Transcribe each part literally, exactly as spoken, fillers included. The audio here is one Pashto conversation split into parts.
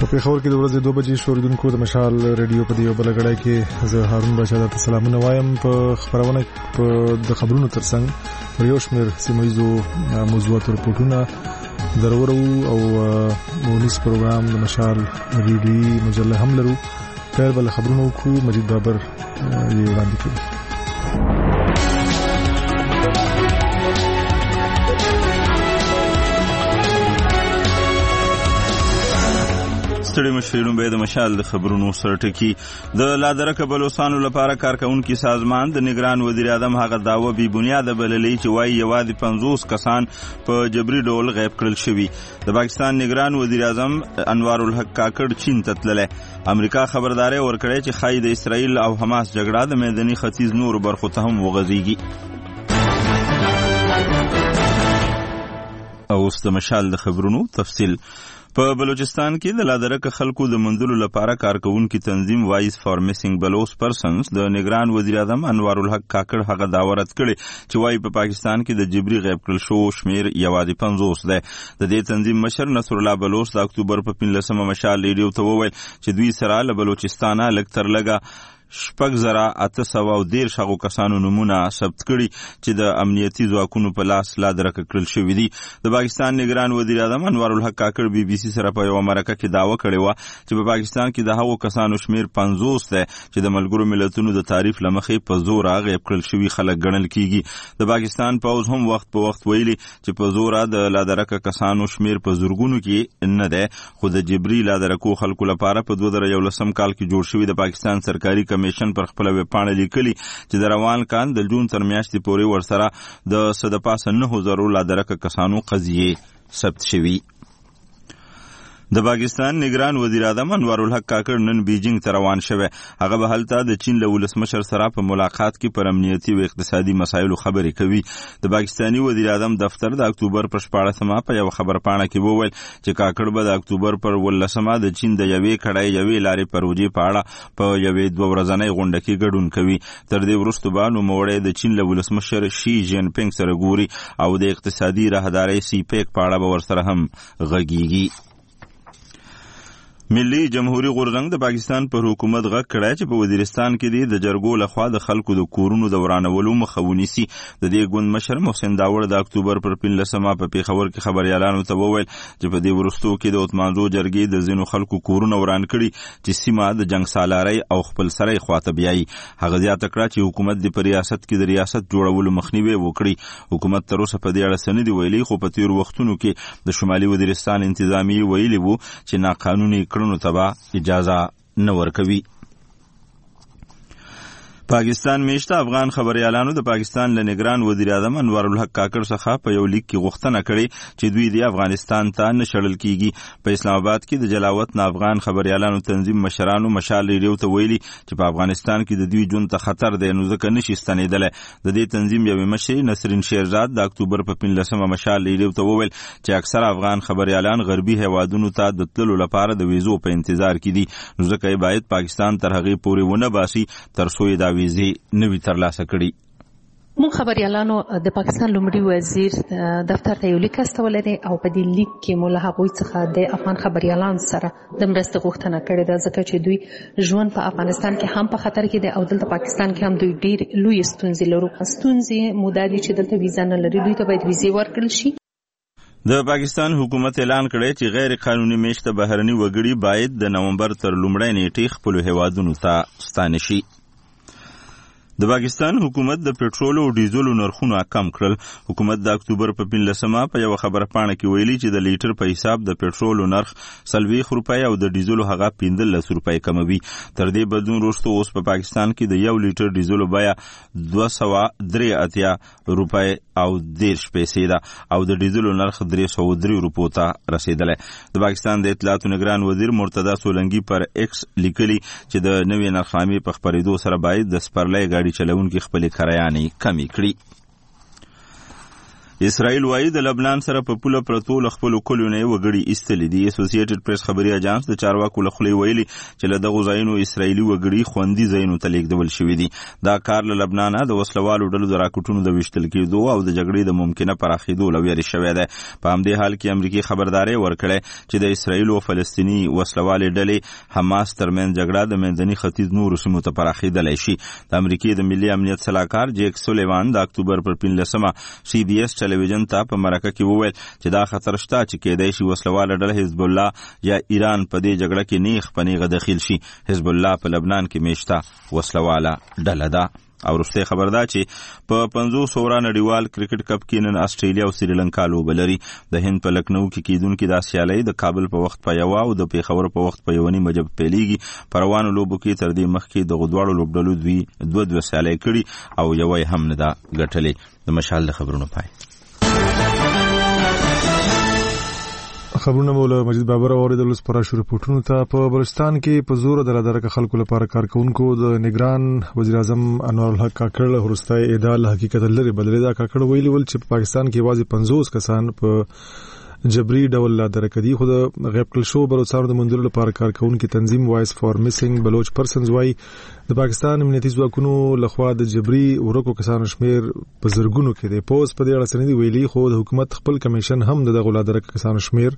پیښور کې د ورځې دوه بجې شوریدونکو د مشال ریډیو په دیو بلګړای کې زه هارون بشا د سلامونه وایم. په خبرونه په د خبرونو ترڅنګ پر یو شمېر سیمایزو موضوعات رپورټونه ضرورو او مونیس پروګرام د مشال ریډیو مجله هم لرو. پیل بل خبرونو کو مجید بابر یې وړاندې کړي. ستړي مشرینو به د مشال د خبرونو سره ټکی. د لادرکه بلوچستانو لپاره کارکونکي سازمان د نگران وزیر اعظم هغه داوا بی بنیاد بللې چې وایي یوازې پنځوس کسان په جبري ډول غیب کړل شوي. د پاکستان نگران وزیر اعظم انوار الحق کاکړ چین ته تللی. امریکا خبرداري ورکړې چې ښایي د اسرائیل او حماس جګړه د میداني ختیځ نور برخو ته هم وغځېږي. او اوس د مشال د خبرونو تفصیل. په بلوچستان کې د لادرکه خلکو د مندلو لپاره کارکونکي تنظیم وایس فار میسنګ بلوچ پرسنز د نگران وزیر اعظم انوار الحق کاکړ هغه داوا رد کړې چې وایي په پاکستان کې د جبري غیب کړل شو شمیر یوازې پنځوس دی. د دې تنظیم مشر نصر الله بلوچ د اکتوبر په پنځلسمه مشال ریډیو ته وویل چې دوی سره له بلوچستانه لږ تر لږه شپږ زره اته سوه او دېرش هغو کسانو نومونه ثبت کړي چې د امنیتي ځواکونو په لاس لادرکه کړل شوي دي. د پاکستان نگران وزیر اعظم انوار الحق کاکړ بي بي سي سره په یوه مرکه کې دعوه کړې وه چې په پاکستان کې د هغو کسانو شمیر پنځوس دی چې د ملګرو ملتونو د تعریف له مخې په زوره غیب کړل شوي خلک ګڼل کیږي. د پاکستان پوځ هم وخت په وخت ویلي چې په زوره د لادرکه کسانو شمیر په زرګونو کې نه دی، خو د جبري لادرکو خلکو لپاره په دوه زره یولسم کال کې جوړ شوي د پاکستان سرکاري کمیشن پر خپل ویب پاڼه لیکلي چې د روان کال د جون تر میاشتې پورې ورسره د څه د پاسه نهو زرو لادرکه کسانو قضیې ثبت شوي. د پاکستان نگران وزیر اعظم انوار الحق کاکړ نن بیجینګ ته روان شوی. هغه به هلته د چین له ولسمشر سره په ملاقات کې پر امنیتي او اقتصادي مسایلو خبرې کوي. د پاکستاني وزیر اعظم دفتر د اکتوبر پر شپاړسمه په یو خبرپاڼه کې وویل چې کاکړ به د اکتوبر پر ولسمه د چین د یوې کړای یوې لارې پروژې په اړه په یوې دوه ورځنۍ غونډه کې ګډون کوي. تر دې وروسته به نوموړی د چین له ولسمشر شي جین پینګ سره ګوري او د اقتصادي راهدارۍ سی پیک په اړه به ورسره هم غږیږي. ملي جمهوریت غورځنګ د پاکستان پر حکومت غږ کړی چې په وزیرستان کې دی د جرګو لخوا د خلکو د کورونو د ورانولو مخه ونیسي. د دې ګوند مشر محسن داوړ د اکتوبر پر پنځلسمه په پیښور کې خبریالانو ته وویل چې په دې وروستو کې د اتمانزو جرګې د ځینو خلکو کورونه وران کړي چې سیمه د جنګ سالارۍ او خپلسرۍ خواته بیایي. هغه زیاته کړه چې حکومت د په ریاست کې د ریاست جوړولو مخنیوی وکړي. حکومت تر اوسه په دې اړه څه نه دي ویلي، خو په تېرو وختونو کې د شمالي وزیرستان انتظامیې ویلي وو چې ناقانوني کړنو ته به اجازه نه ورکوي. پاکستان میشته افغان خبریالانو د پاکستان له نگران وزیر اعظم انوار الحق کاکړ څخه په یو لیک کې غوښتنه کړې چې دوی د افغانستان ته نه شړل کیږي. په اسلام آباد کې د جلاوط نه افغان خبریالانو تنظیم مشرانو مشال ریډیو ته ویلي چې په افغانستان کې د دوی ژوند ته خطر دی، نو ځکه نشي ستنېدلی. د دې تنظیم یوې مشرې نسرین شیرزاد د اکتوبر په پنځلسمه مشال ریډیو ته وویل چې اکثره افغان خبریالان غربي هیوادونو ته د تللو لپاره د ویزو په انتظار کې دي، نو ځکه یې باید پاکستان تر هغې پورې ونه باسي تر څو یې دا ویزې نوی ترلاسه کړي. مونږ خبریالانو د پاکستان لومړي وزیر دفتر ته یو لیک استولی دی او په دې لیک کې مو له هغوی څخه د افغان خبریالانو سره د مرستې غوښتنه کړې ده، ځکه چې دوی ژوند په افغانستان کې هم په خطر کې دی او دلته پاکستان کې هم دوی ډېر لوی ستونزې لرو. ستونزې مو دا دي چې دلته ویزا نه لري، دوی ته باید ویزې ورکړل شي. د پاکستان حکومت اعلان کړی چې غیر قانوني میشته بهرني وګړي باید د نومبر تر لومړۍ نیټې خپلو هیوادونو ته ستانه شي. د پاکستان حکومت د پټرول او ډیزلو نرخونه کم کړل. حکومت د اکتوبر په پنځلسمه په یو خبرپاڼه کې ویلي چې د لیټر په حساب د پټرول نرخ څلوېښت روپۍ او د ډیزلو هغه پنځلس روپۍ کموي. تر دې بدلون وروسته اوس په پاکستان کې د یو لیټر ډیزلو بیه دوه سوه درې اتیا روپۍ او دېرش پیسې ده او د ډیزلو نرخ درې سوه درې روپو ته رسیدلی. د پاکستان د اطلاعاتو نگران وزیر مرتضی سولنګي پر ایکس لیکلي چې د نوې نرخنامې په خپرېدو سره باید د سپرلۍ ګاډي چلونکي خپلې کرایانې کمې کړي. اسرائیل وايي د لبنان سره په پوله پرتو له خپلو کلیو نه وګړي ایستلي دي. اسوسییټډ پریس خبري اژانس د چارواکو له خولې ویلي چې له دغو ځایونو اسرائیلي وګړي خوندي ځایونو ته لیږدول شوي دي. دا کار له لبنانه د وسلوالو ډلو د راکټونو د ویشتل کېدو او د جګړې د ممکنه پراخېدو له ویرې شوی دی. په همدې حال کې امریکایي خبرداری ورکړی چې د اسرائیل او فلسطیني وسلوالې ډلې حماس ترمنځ جګړه د منځني ختیځ نورو سیمو ته پراخېدلی شي. د امریکې د ملي امنیت سلاکار جیک سولیوان د اکتوبر پر پنځلسمه سی بي اس ټلویزیون ته په مرکه کې وویل چې دا خطر شته چې کېدای شي وسلواله ډله حزب الله یا ایران په دې جګړه کې نیغ په نیغه دخیل شي. حزب الله په لبنان کې میشته وسلواله ډله ده. او وروستی خبر دا چې په پنځوس اوره نړیوال کرکټ کپ کې نن استرالیا او سریلانکا لوبه لري. د هند په لکنو کې کیدونکې دا سیالۍ د کابل په وخت په یوه او د پیښور په وخت په یوه نیمه بجه پیلیږي. په روانو لوبو کې تر دې مخکې دغو دواړو لوبډلو دوی دوه دوه سیالۍ کړي او یوه یې هم نه ده ګټلې. د مشال د خبرونو پای. خبرونه مولا مجید بابر اوریدل سپارښت شو رپورټونو ته. په بلوچستان کې په زور د لادرکه خلکو لپاره کارکونکو د نگران وزیر اعظم انوار الحق کاکړ هرستای ادعا حقیقت لري بدلې دا کاکړ ویلي ول چې په پاکستان کې واځي پنځوس کسان په جبري ډول لادرکه دي. خو د غیب کړل شو بلوچستان د منځلو لپاره کارکونکو تنظیم وایس فار میسنګ بلوچ پرسنز وای د پاکستان امنیتي ځواکونو لخوا د جبري ورکو کسانو شمیر په زرګونو کې دی. پوز په دې اړه سندې ویلي خو د حکومت خپل کمیشن هم د دغه لادرکه کسانو شمیر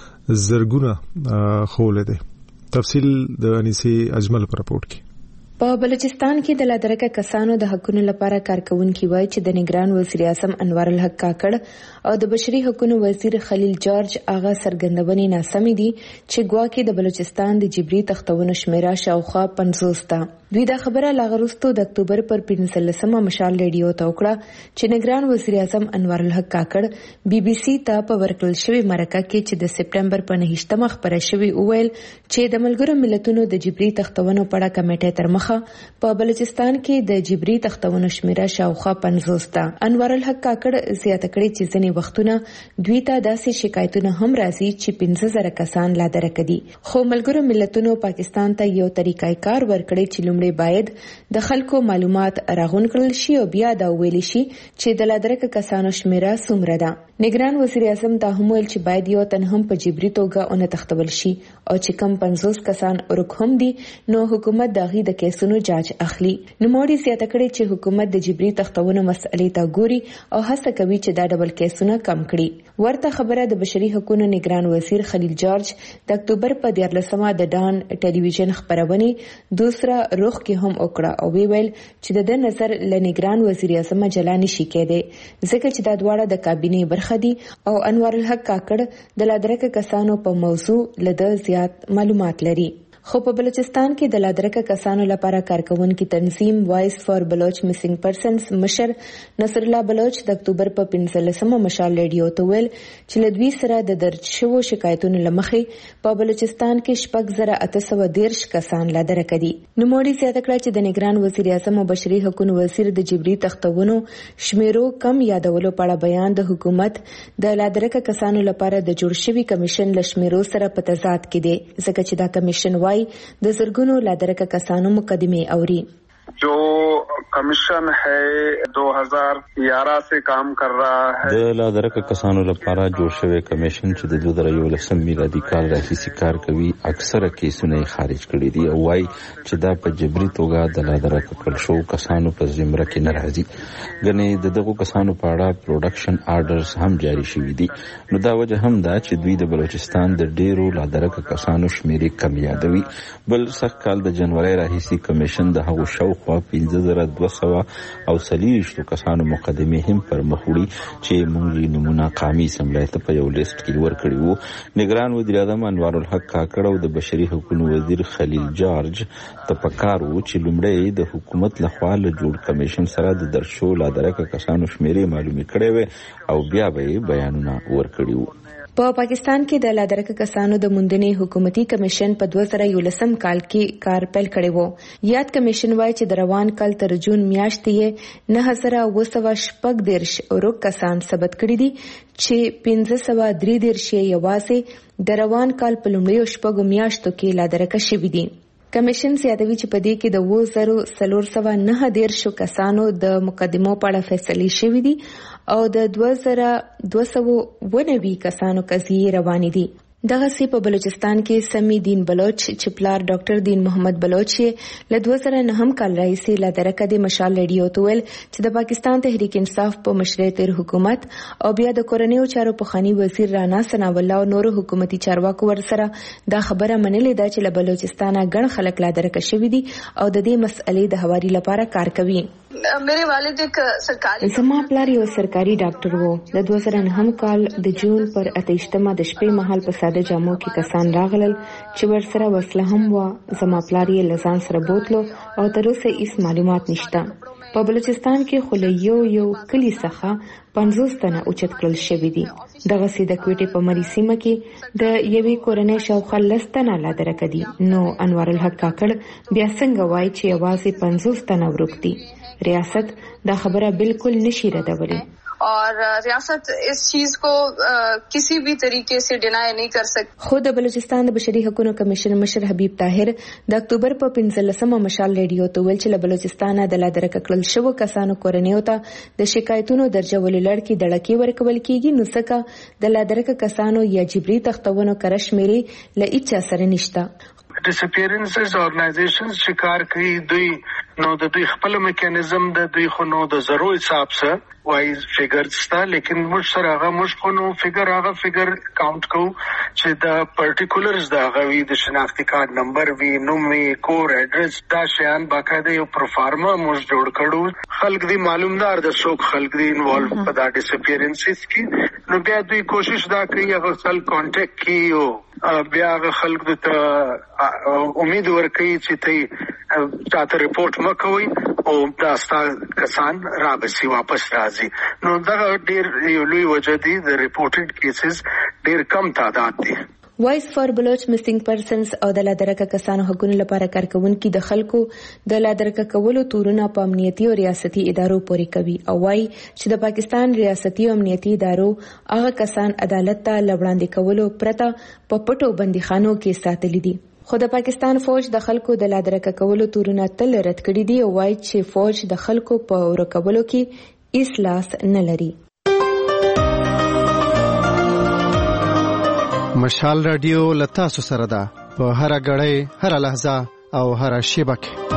زرګونه خولې دی. تفصیل د انیسی اجمل پر راپورټ کې. په بلوچستان کې د لادرکه کسانو د حقونو لپاره کارکونکي وایي چې د نگران وزیر اعظم انوار الحق کاکړ او د بشري حقوقو وزیر خلیل جارج هغه سرګندونې ناسمې دي چې ګواکې د بلوچستان د جبري تختونو شمیره شاوخوا پنځوس ده. دوی دا خبره لاغروستو د اکتوبر پر پنځلسمه مشال ریډیو ته وکړه چې نگران وزیر اعظم انوار الحق کاکړ بي بي سي ته په ورکړل شوی مرکه کې چې د سپټمبر په نهمه خبره شوی وویل چې د ملګرو ملتونو د جبري تختونو په اړه کمیټه تر په بلوچستان کې د جبري تختونو شمیره شاوخوا پنځوس ده. انوار الحق کاکړ زیاته کړې چې ځینې وختونه دوی ته داسې شکایتونه هم راځي چې پنځه زره کسان لادرکه دي. خو ملګرو ملتونو پاکستان ته یو طریقای کار ورکړی چې لومړی باید د خلکو معلومات راغون کړل شي او بیا دا ویل شي چې د لادرکه کسانو شمیره څومره ده. نگران وزیر اعظم دا هم ویل چې باید یو تن هم په جبري توګه اون تختول شي او چې کم پنځوس کسان ورک هم دي نو حکومت دغه د کیسونو جاج اخلي. نوموړي زیاته کړې چې حکومت د جبري تختونو مسئلې ته ګوري او هڅه کوي چې دا ډبل کیسونه کم کړي. ورته خبره د بشري حقوقو نگران وزیر خلیل جارج د اکتوبر په دیارلسمه د ډان ټلویزیون خبرونه دوسرا رخ کې هم وکړه او ویل چې د نظر ل نگران وزیر اعظم جلانی شي کېده ځکه چې د دواړه د کابینې برخه دي او انوار الحق کاکړ د لادرکه کسانو په موضوع لده زیات معلومات لري. خو په بلوچستان کې د لادرکه کسانو لپاره کارکونکو تنظیم وایس فار بلوچ میسنګ پرسنز مشر نصر الله بلوچ د اکتوبر په پنځلسمه مشال ریډیو ته ویل چې لدوی سره د درج شوو شکایتونو لمخې په بلوچستان کې شپږ زره اته سوه دیرش کسان لادرکه دي. نوموړي زیاته کړه چې د نگران وزیر اعظم او بشري حقوقو وزیر د جبري تختونو شمیرو کم یادولو په اړه بیان د حکومت د لادرکه کسانو لپاره د جوړ شوي کمیشن له شمیرو سره په تضاد کې دی ځکه چې دا کمیشن د زرګونو لادرکه کسانو مقدمه اوري. जो कमीशन है दो हज़ार ग्यारह से काम कर रहा है. د لادرکه کسانو لپاره جوړ شوی کمیشن چې د دوه زره یولسم میلادي کال راهیسې کار کوي اکثره کیسونه خارج کړي دي او وايي چې دا په جبري توګه د لادرکه کړل شو کسانو په زمره کې ناراضي غني د دغه کسانو په اړه پروډکشن آرډرز هم جاری شوي دي. نو دا وجه هم دا چې دوی د بلوچستان د ډیرو لادرکه کسانو شمیرې کم یادوي. بل سخت کال د جنوري راهیسې کمیشن د هغو شو خو پنځه زره دوه سوه او څلوېښتو کسانو مقدمې هم پر مخ وړي چې موږ نمونه قامي اسمبلی ته په یو لیست کې ورکړي وو. نگران وزیر اعظم انوار الحق کاکړ او د بشري حقوقو وزیر خلیل جارج ته پکار وو چې لومړی د حکومت لخوا له جوړ کمیشن سره د درشو لادرکه کسانو شمیرې معلومې کړې وې او بیا به بیانونه ورکړي وو. په پاکستان کې د لادرکه کسانو د موندنې حکومتي کمیشن په دوه زره یولسم کال کې کار پیل کړی وو. یاد کمیشن وایي چې د روان کال تر جون میاشتې یې نه هزار اوه سوه شپږ دیرش ورک کسان ثبت کړي دي چې پنځه سوه درې دیرش یې یوازې د روان کال په لومړیو شپږو میاشتو کې لادرکه شوي دي. کمیشن زیاتوي چې په دې کې د اووه زره څلور سوه نهه دېرشو کسانو د مقدمو په اړه فیصلې شوې دي او د دوه زره دوه سوه اووه نوي کسانو قضیې روانې دي. دغه سی په بلوچستان کې سمی دین بلوچ چې پلار ډاکټر دین محمد بلوچ له دوه زره نهم کال راهیسې له درکه د مشال ریډیو ته ویل چې د پاکستان تحریک انصاف په مشرۍ تیر حکومت او بیا د کورنیو چارو پخوانی وزیر رانا ثناء الله او نورو حکومتي چارواکو ورسره دا خبره منلې ده چې له بلوچستانه ګڼ خلک لا درکه شوي دي او د دې مسئلې د هواري لپاره کار کوي. میرے والد ایک سرکاری زما پلار یو سرکاري ډاکټر وو. د دوه زره نهم کال د جون پر اتهشتمه د شپې مهال په ساده جامو کې کسان راغلل چې ورسره وسله هم وه. زما پلار یې له ځان سره بوتلو او تر اوسه هیڅ معلومات نشته. په بلوچستان کې خو له یو یو کلي څخه پنځوس تنه اوچت کړل شوي دي. دغسې د کوټې په مري سیمه کې د یوې کورنۍ شاوخوا لس تنه لا درکه دي. نو انوار الحق کاکړ بیا څنګه وایي چې یوازې پنځوس تنه ورک دي؟ ریاست دا خبره بالکل نشي ردولی اور ریاست اس چیز کو کسی بھی طریقے سے ڈینائی نہیں کر سکتی. خو د بلوچستان د بشري حقوقو کمیشن مشر حبیب طاهر د اکتوبر په پنځلسمه مشال ریډیو ته ویل چې له بلوچستانه د لا درکه کړل شوو کسانو کورنیو ته د شکایتونو درجه ولې لړ کې دړکې ورکول کیږي، نو څنګه د لا درکه کسانو یا جبري تختونو کرش میري له هیڅ سره نشته. ډیسپیرنسز اورګنایزیشنز چې کار کوي دوی نو د دوی خپل میکانیزم د دوی خو نو د زرو حساب سره وایز فیګر ستا، لیکن موږ سره هغه موږ خو نو فیګر هغه فیګر کاونټ کوو چې د پرټیکولرز د هغه وي، د شناختی کارت نمبر وي، نوم وي، کور ایډرس، دا شیان باقاعده یو پروفارما موږ جوړ کړو. خلک دی معلومدار د څوک خلک دی انوالو په دا ډیسپیرنسز کې. نو بیا دوی کوشش دا کوي هغه سل کانټیکټ کړي او بیا هغه خلک ته امید ورکوي چې ته تاته رپورټ مکوي او دا ستا کسان رابسي واپس راځي. نو دا ډیر یو لوی وجه دی د ریپورټډ کیسز ډیر کم تعداد دي. وایس فار بلوچ مسینګ پرسنز او د لادرکه کسانو حقوقو لپاره کارکونکي د خلکو د لادرکه کولو تورونه په امنیتي او ریاستي ادارو پورې کوي او وايي چې د پاکستان ریاستي او امنیتي ادارو هغه کسان عدالت ته لوړاندې کولو پرته په پټو بندیخانو کې ساتلي دي. خو د پاکستان فوج د خلکو د لادرکه کولو تورونه تل رد کړي دي او وايي چې فوج د خلکو په ورکولو کې هیڅ لاس نه لري. مشال رادیو لتاسو سره ده په هر غړې هر لحظه او هر شیبه کې.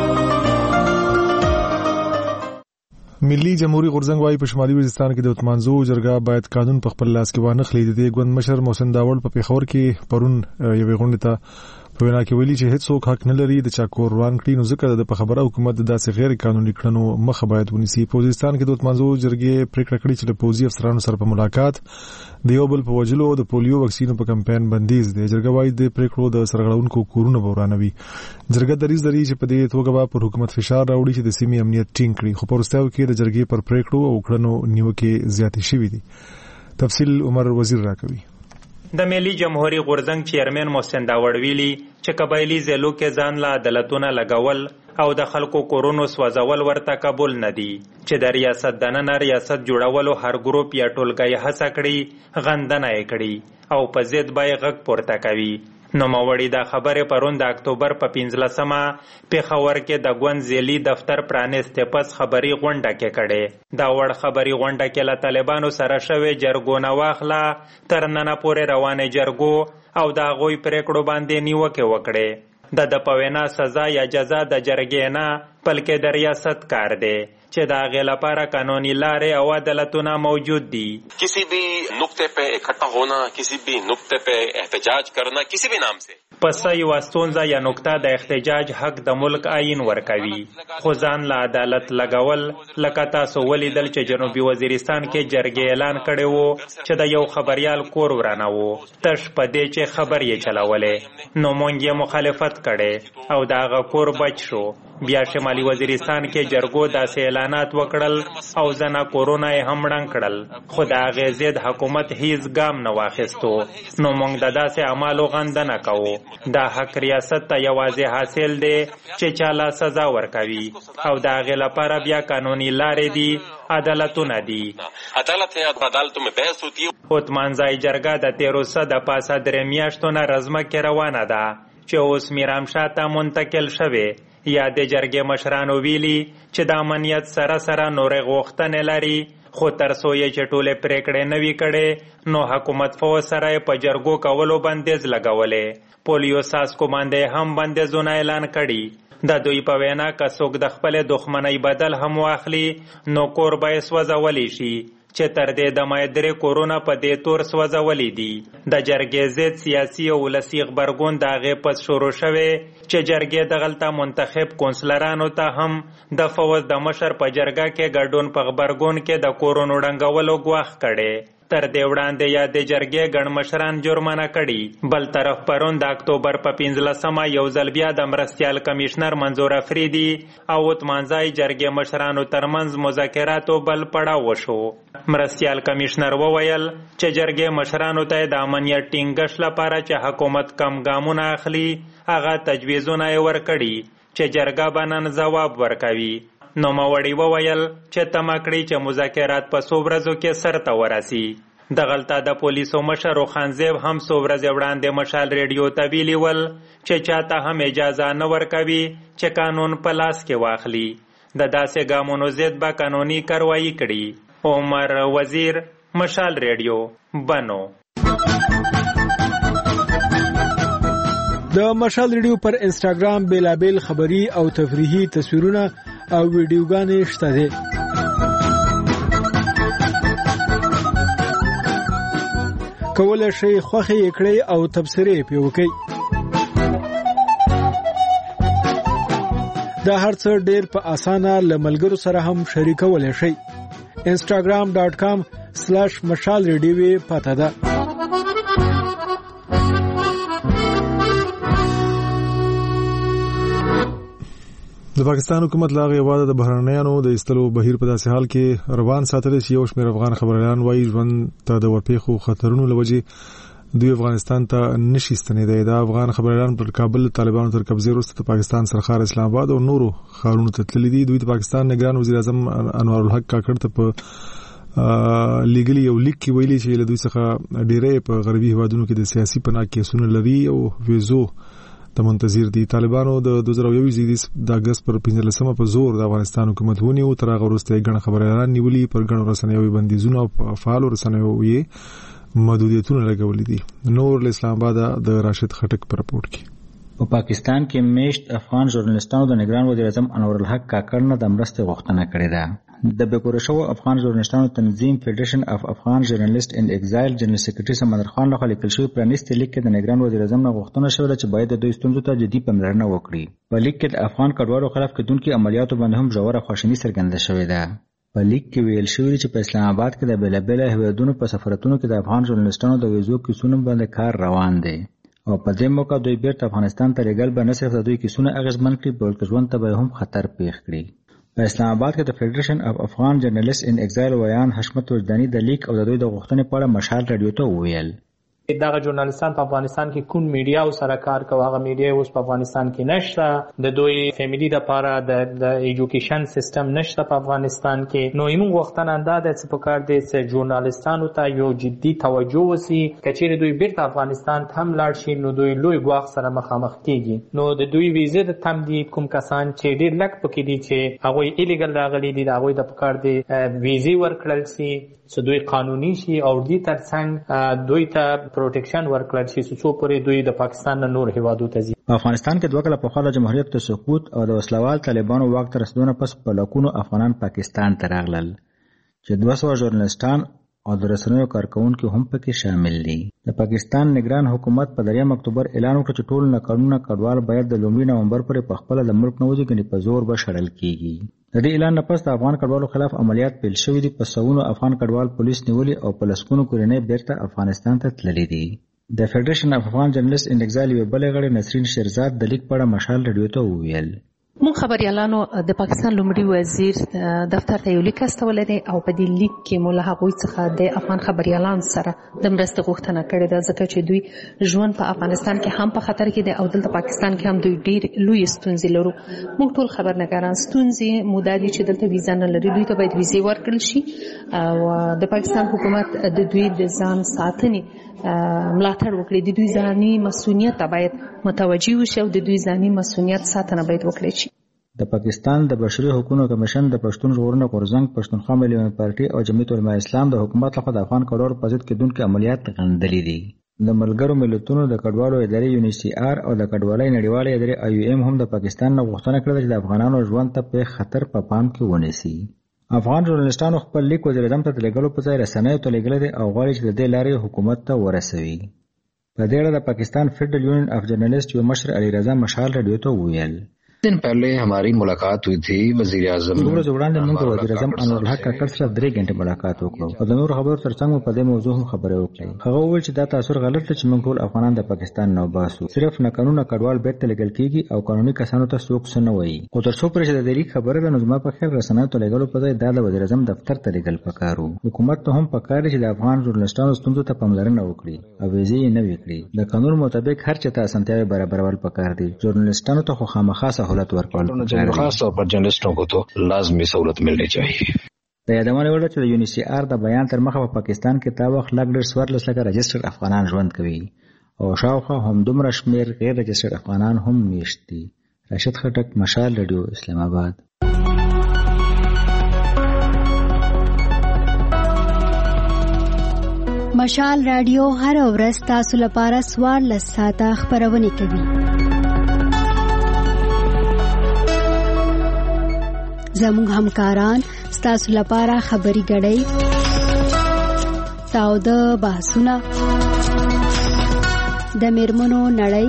ملي جمهوریت غورځنګ وايي په شمالي وزیرستان کې د اتمانزو جرګه باید قانون په خپل لاس کې وانه خلي. د ګوند مشر محسن داوړ په پیښور کې پرون یوې غونډې ته په وینا کې ویلي چې هیڅ څوک حق نه لري د چا کور روان کړي، نو ځکه د په خبره حکومت د داسې غیر قانوني کړنو مخه باید ونیسي. په وزیرستان کې د اتمانزو جرګې پریکړه کړې چې له پوځي افسرانو سره په ملاقات د یو بل په وجلو د پولیو واکسینو په کمپاین بندیز دی. جرګه وايي د پریکړو د سرغړونکو کورونه ورانوي. جرګه دریځ لري چې په دې توګه به پر حکومت فشار راوړي چې د سیمې امنیت ټینګ کړي، خو په وروستیو کې د جرګې پر پریکړو او کړنو نیوکې زیاتې شوې دي. تفصیل عمر وزیر راکوي. د ملي جمهوریت غورځنګ چیرمن محسن داوړ ویلي چې قبایلی ضلعو کې ځان له عدالتونه لګول او د خلکو کورونو سوځول ورته قبول نه دي، چې د ریاست دننه ریاست جوړولو هر ګروپ یا ټولګی هڅه کړي غندنه یې کړي او په ضد به یې غږ پورته کوي. نوموړي دا خبرې پرون د اکتوبر په پنځلسمه پېښور کې د ګوند ځیلي دفتر پرانیستې پس خبري غونډه کې کړې. دا وړ خبري غونډه کې له طالبانو سره شوې جرګو نه واخله تر ننه پورې روانې جرګو او د هغوی پرېکړو باندې نیوکې وکړې. د د په وینا سزا یا جزا د جرګې نه بلکې د ریاست کار دی چې د هغې لپاره قانوني لارې او عدالتونه موجود دي. کسی بھی نقطے پہ اکٹھا ہونا، کسی بھی نقطے پہ احتجاج کرنا، کسی بھی نام سے پس یو ستونزه یا نقطه د احتجاج حق د ملک آئین ورکوي، خو ځان له عدالت لګول لکه تاسو ولیدل چې جنوبي وزیرستان کې جرګې اعلان کړی وو چې د یو خبریال کور ورانه وو تش په دې چې خبر یې چلولې، نو مونږ یې مخالفت کړی او د هغه کور بچ شو. بیا شمالي وزیرستان کې جرګو داسې اعلانات وکړل او ځنه کورونه یې هم ړنګ کړل، خو د هغې ضد حکومت هیڅ ګام نه واخیستو. نو موږ د داسې اعمالو غندنه کوو. دا حق ریاست ته یوازې حاصل دی چې چاله سزا ورکوي او د هغې لپاره بیا قانوني لارې دي، عدالتونه دي. عدالت ہے، عدالتوں میں بحث ہوتی ہے. اتمانځای جرګه د تیرو څه د پاسه درې میاشتو نه رزمه کې روانه ده چې اوس میرامشاه ته منتقل شوی. یا د جرګې مشرانو ویلي چې د امنیت سره سره نورې غوښتنې لري، خو تر څو یې چې ټولې پریکړې نه وي کړې نو حکومت فوج سره یې په جرګو کولو بندیز لګولې. پولیو ساسکو باندې هم بندیزونه اعلان کړي. د دوی په وینا که څوک د خپلې دښمنۍ بدل هم واخلي نو کور به یې سوځولی شي، چې تر دې دمه یې درې کورونه په دې تور سوځولي دي. د جرګې ضد سیاسي او ولسي غبرګون د هغې پس شروع شوی چې جرګې دغلته منتخب کونسلرانو ته هم د فوج د مشر په جرګه کې ګډون په غبرګون کې د کورونو ډنګولو ګواښ کړی. تر دې وړاندې یا د جرګې ګڼ مشران جرمانه کړي. بل طرف پرون د اکتوبر په پنځلسمه یو ځل بیا د مرستیال کمیشنر منظور افریدي او اتمانځای جرګې مشرانو ترمنځ مذاکراتو بل پړاو وشو. مرستیال کمیشنر وویل چې جرګې مشرانو ته د امنیت ټینګښت لپاره چې حکومت کم ګامونه اخلي هغه تجویزونه یې ورکړي چې جرګه به نن ځواب ورکوي. نوموړي وویل چې تمه کړي چې مذاکرات په څو ورځو کې سرته ورسي. دغلته د پولیسو مشر روخانزیب هم څو ورځې وړاندې مشال ریډیو ته ویلي ول چې چاته هم اجازه نه ورکوي چې قانون په لاس کې واخلي. د داسې ګامونو ضد به قانوني کاروایي کړي. عمر وزیر، مشال ریډیو، بنو. د مشال ریډیو پر انسټاګرام بیلابیل خبري او تفریحي تصویرونه او ویډیوګانې شته دي. کولای شئ خوښه یې کړئ او تبصرې پرې وکړئ. دا هر څه ډېر په اسانه له ملګرو سره هم شریکولی شئ. انسټاګرام ډاټ کام سلاش مشال ریډیو پته ده. د پاکستان حکومت لاغه واده د بهرنیانو د استلو بهیر په داسې حال کې روان ساتل چې یو شمېر افغان خبريالان وایي ژوند ته د ورپېښو خطرونو لوجې دوی افغانستان ته نشي ستنېدای. دا افغان خبريالان پر کابل طالبانو تر قبضې وروسته پاکستان سرخار اسلام آباد او نورو ښارونو ته تللي دي. دوی د پاکستان نگران وزیر اعظم انوار الحق کاکړ ته په لیګلي یو لیک کې ویلي چې له دوی څخه ډېری په غربي هیوادونو کې د سیاسي پناه کیسونه لري او ویزو ته منتظر دي. طالبانو د دوه زره یوولس د اگست پر پنځلسمه په زور د افغانستان حکومت ونیو. تر هغه وروسته یې ګڼ خبريالان نیولي، پر ګڼو رسنیو بندیزونه او فعالو رسنیو یې محدودیتونه لګولي دي. نور له اسلام آباد د راشد خټک پر رپورټ کې. په پاکستان کې میشت افغان ژورنالستانو د نگران وزیر اعظم انور الحق کاکړ نه د مرستې غوښتنه کړې ده. د بیپوره شوو افغان ژورنالستانو تنظیم فیډریشن اف افغان ژورنالیست ان ایگزایل جنرال سیکریټري سمندر خان لخوا لیکل شوی پرانیستي لیک کې د نگران وزیر اعظم نه غوښتنه شوې ده چې باید د دوی ستونزو ته جدي پاملرنه وکړي. په لیک کې د افغان کډوالو خلاف کېدونکو عملیاتو باندې هم ژوره خواشیني څرګنده شوې ده. په لیک کې ویل شوی چې په اسلام آباد کې د بیلابیلو هیوادونو په سفارتونو کې د افغان ژورنالستانو د ویزو کیسونو باندې کار روان دی او په دې موقع دوی بیرته افغانستان ته لېږل به نه صرف د دوی کیسونه اغېزمن کړي بلکې ژوند ته به هم خطر پیښ کړي. په اسلام آباد کې د فیډریشن اف افغان جرنالیست ان ایگزایل ویان حشمت وجداني د لیک او د دوی د غوښتنې په اړه مشال رادیو ته وویل. دغه ژورنالیستان په افغانستان کې کوم میډیا او سره کار کوي، هغه میډیا اوس په افغانستان کې نشته. د دوی فیملی د لپاره د د ایجوکیشن سیستم نشته په افغانستان کې. نو موږ غوښتنه انده د په کار دي چې ژورنالیستانو ته یو جدي توجه وسی، کچېره دوی بیرته افغانستان ته هم لاړ شي نو دوی لوی ګواښ سره مخامخ کیږي. نو د دوی ویزه د تمدید کوم کسان چې ډېر لک پکې دي چې هغه ایلیګل راغلي دي، هغه د پکار دي ویزه ورکړل شي چې دوی قانوني شي او دې ترڅنګ دوی ته پروټیکشن ورکړل شي چې څو پورې دوی د پاکستان نه نور هیوادو ته ځي. په افغانستان کې دوه کاله پخوا د جمهوریت د سقوط او د وسلوال طالبانو واک ته رسیدونه پس په لکونو افغانان پاکستان ته راغلل چې دوه سوه ژورنالستان او د رسنیو کارکونکي هم پکې شامل دي. د پاکستان نگران حکومت په دریم اکتوبر اعلان وکړ چې ټول ناقانونه کډوال باید د لومړي نومبر پورې په خپله د ملک نه وځي، ګنې په زور به شړل کیږي. د دې اعلان نه پس د افغان کډوالو خلاف عملیات پیل شوي دي. په سوونو افغان کډوال پولیس نیولي او په لسګونو کورنۍ بیرته افغانستان ته تللي دي. د فیډریشن اف افغان جرنالیست ان ایگزایل یوې بلې غړې نسرین شیرزاد د لیک په اړه مشال رادیو ته وویل. مون خبريالانو د پاکستان لومړي وزیر دفتر ته یو لیک استولی دی او په دې لیک کې مو له هغوی څخه د افغان خبريالانو سره د مرستې غوښتنه کړې ده ځکه چې دوی ژوند په افغانستان کې هم په خطر کې دی او دلته پاکستان کې هم دوی ډېر لوی ستونزې لرو. موږ ټول خبرنګاران ستونزې مو دا دي چې دلته ویزا نه لري، دوی ته باید ویزې ورکړل شي او د پاکستان حکومت د دوی د ځان ساتنې ملاتړ وکړي، د دوی ځاني مسؤلیت ته باید متوجه وشي او د دوی ځاني مسؤلیت ساتنه باید وکړي شي. د پاکستان د بشري حقوقو کمیشن د پښتون ژغورنې غورځنګ، پښتونخوا ملي پارټي او جمعیت علماء اسلام د حکومت لخوا د افغان کډوالو په ضد کېدونکو عملیات غندلي دي. د ملګرو ملتونو د کډوالو ادارې یو ان سی آر او د کډوالۍ نړیوالې ادارې آی یو ایم هم د پاکستان نه غوښتنه کړې چې د افغانانو ژوند ته په خطر په پام کې ونیسي. افغان ژورنالستانو خپل لیک وزیر اعظم ته لېږلو په ځای رسنیو ته لېږلی دی او غواړي چې د دې لارې حکومت ته ورسوي. په دې اړه د پاکستان فیڈرل یونین اف جرنلسٹ یو مشر علی رضا مشال ریډیو ته وویل दिन पहले हमारी मुलाकात हुई थी वजीर आजम ورځ وړاندې موږ د وزیر اعظم انور الحق کاکړ سره درې غنټې ملاقات وکړو او د نور خبرو ترڅنګ په دې موضوع هم خبرې وکړې. هغه وویل چې دا تاثر غلط دی چې موږ ټول افغانان د پاکستان نه وباسو، صرف نه قانوني کډوال بیرته لګل کیږي او قانوني کسانو ته څوک څه نه وایي. خو تر څو پرې چې د دې خبره ده نو زما په خیال رسنیو ته لګلو په ځای دا د وزیر اعظم دفتر ته لګل پکارو. حکومت ته هم پکار دی چې د افغان ژورنالستانو ستونزو ته پاملرنه وکړي او ویزې یې نه وکړي. د قانون مطابق هر چا ته اسانتیاوې برابرول پکار دي. ژورنالستانو ته خو خامخا سہولت ورکول خاص طور پر جرنلسٹوں کو تو لازمی سہولت ملنی چاہیے. د یادونه وړه چې د یو ان سی آر د بیان تر مخه په پاکستان کې تا وخت لږ ډېر څوارلس لکه رجسټر افغانان ژوند کوي او شاوخوا همدومره شمېر غیر رجسټر افغانان هم میشت دي. راشد خټک، مشال ریډیو، اسلام آباد. مشال رادیو هر ورځ تاسو لپاره څوارلس ساعته خبرونه کوي. زموږ همکاران ستاسو لپاره خبري غړي، تاوده بحثونه، د میرمنو نړۍ،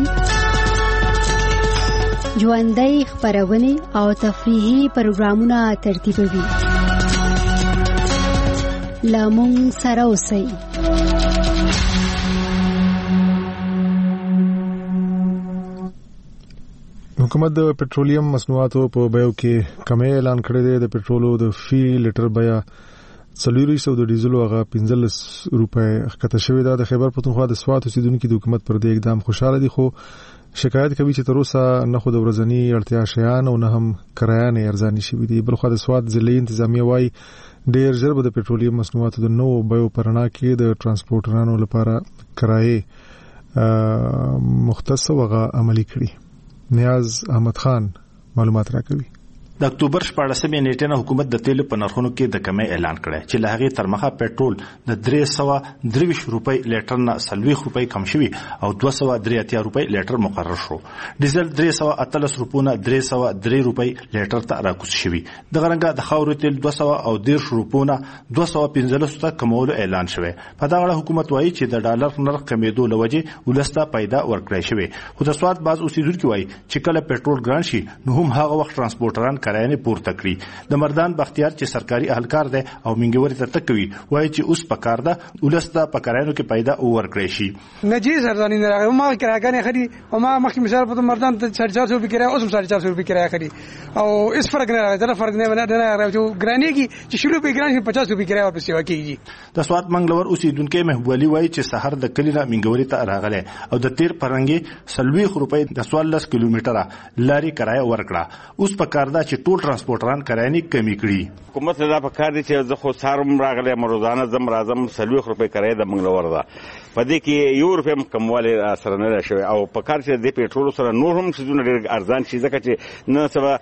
ژوندۍ خبرونه او تفریحي پروګرامونه ترتیبوي. لامون سره اوسئ. حکومت د پټرولیم مصنوعاتو په بیو کې کمی اعلان کړی دی. د پټرولو د فی لیټر بیا څلور سوه د ډیزلو هغه پنځلس روپۍ ښکته شوې ده. د خیبر پښتونخوا د سوات اوسیدونکو د حکومت پر دې اقدام خوشاله دي، خو شکایت کوي چې تر اوسه نه خو د ورځنی اړتیا شیان او نه هم کرایه نه ارزاني شوي دي. بلخو د سوات ضلعي انتظامیه وايي ډېر ژر به د پټرولیم مصنوعاتو د نوو بیو په رڼا کې د ترانسپورټرانو لپاره کرایې مختص او عملي کړي. نیاز احمد خان معلومات راکوي. د اکتوبر شپاړسمې نیټې نه حکومت د تیلو په نرخونو کې د کمی اعلان کړی چې له هغې تر مخه پټرول د درې سوه درویشت روپۍ لیټر نه څلوېښت روپۍ کم شوي او دوه سوه درې اتیا روپۍ لیټر مقرر شو. ډیزل درې سوه اتلس روپونه درې سوه درې روپۍ لیټر ته راکوز شوي. دغه رنګه د خاورو تیل دوه سوه او دېرش روپونه دوه سوه پنځلسو ته کمولو اعلان شوی. په دغه اړه حکومت وایي چې د ډالر نرخ کمېدو له وجې ولس ته پیدا ورکړی شوی. خو د سوات بعض اوسیدونکي وایي چې کله پټرول ګران شي نو هم هغه وخت ترانسپورټران کرایه نه پورته کړي. د مردان بختیار چې سرکاري اهلکار دی او منګوري ته تکوي وایي چې اوس پکار ده ولس ته په کرایانو کې پیدا ورکړی شي. نجیز ارزانی نه راغی. ما کراګانې خري او ما مخکې مثال په مردان ته ساڑھے چار سو روپۍ کرایه اوس هم ساڑھے چار سو روپۍ کرایه خري او اس فرق نه راغی. دا فرق نه نه راغی چې ګرانی کې چې شروع په ګرانی پچاس روپۍ کرایه ورپسې ورکیږي. د سوات منګلور اوسیدونکو محبوب علي وایي چې سحر د کلی نه منګوري ته راغله او د تیر پرنګي څلوېښت روپۍ د څوارلس کیلومتره لاري کرایه ورکړه. اوس پکار ده چې ټول ترانسپورټران کرایه کمی کړي. حکومت ته دا پکار دي چې زه خو سارم راغلی روزانه زم راځم څلوېښت روپۍ کرایه د منګلور ده. په دې کې یو روپۍ هم کموالی سره نه ده شوی او پکار چې د پېټرولو سره نور هم څیزونه ډېر ارزان شي ځکه چې نه سبا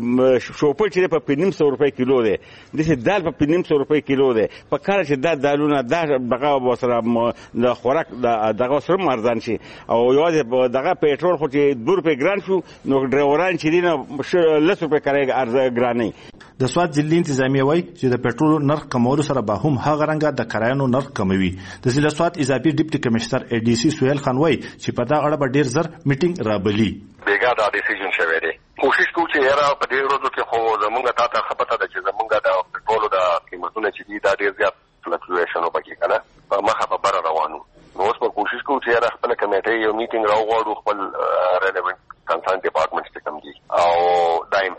شوپر چې په پنځه سوه روپۍ کیلو دی داسې دال په پنځه سوه روپۍ کیلو دی. پکار چې دا دالونه دا دغه سره د خوراک دغه سره هم ارزان شي او یوازې دغه پېټرول خو چې دوه روپۍ ګران شو نو ډرایوران چې دي نه لس روپۍ کرایه ګرانوي. د سوات ضلعي انتظامیه وایي چې د پټرولو نرخ کمولو سره به هم هغه رنګه د کرایانو نرخ کموي. د ضلع سوات اضافي ډیپټي کمشنر ای ډي سي سهیل خان وایي چې په دا اړه به ډېر زر میټینګ رابلي. بیګا دا ډیسیژن شوی دی. کوشش کوو چې یاره په دې ورځو کې خو زمونږ تا ته ښه پته ده چې زمونږ د پټرولو د قیمتونه چې دي دا ډېر زیات فلکچویشن وکړي که نه په مخه په بره روانو. نو اوس به کوشش کوو چې یاره خپله کمیټۍ یو میټینګ راوغواړو خپل ریلیونټ کنسرن ډپارټمنټس ته کوم دي او دا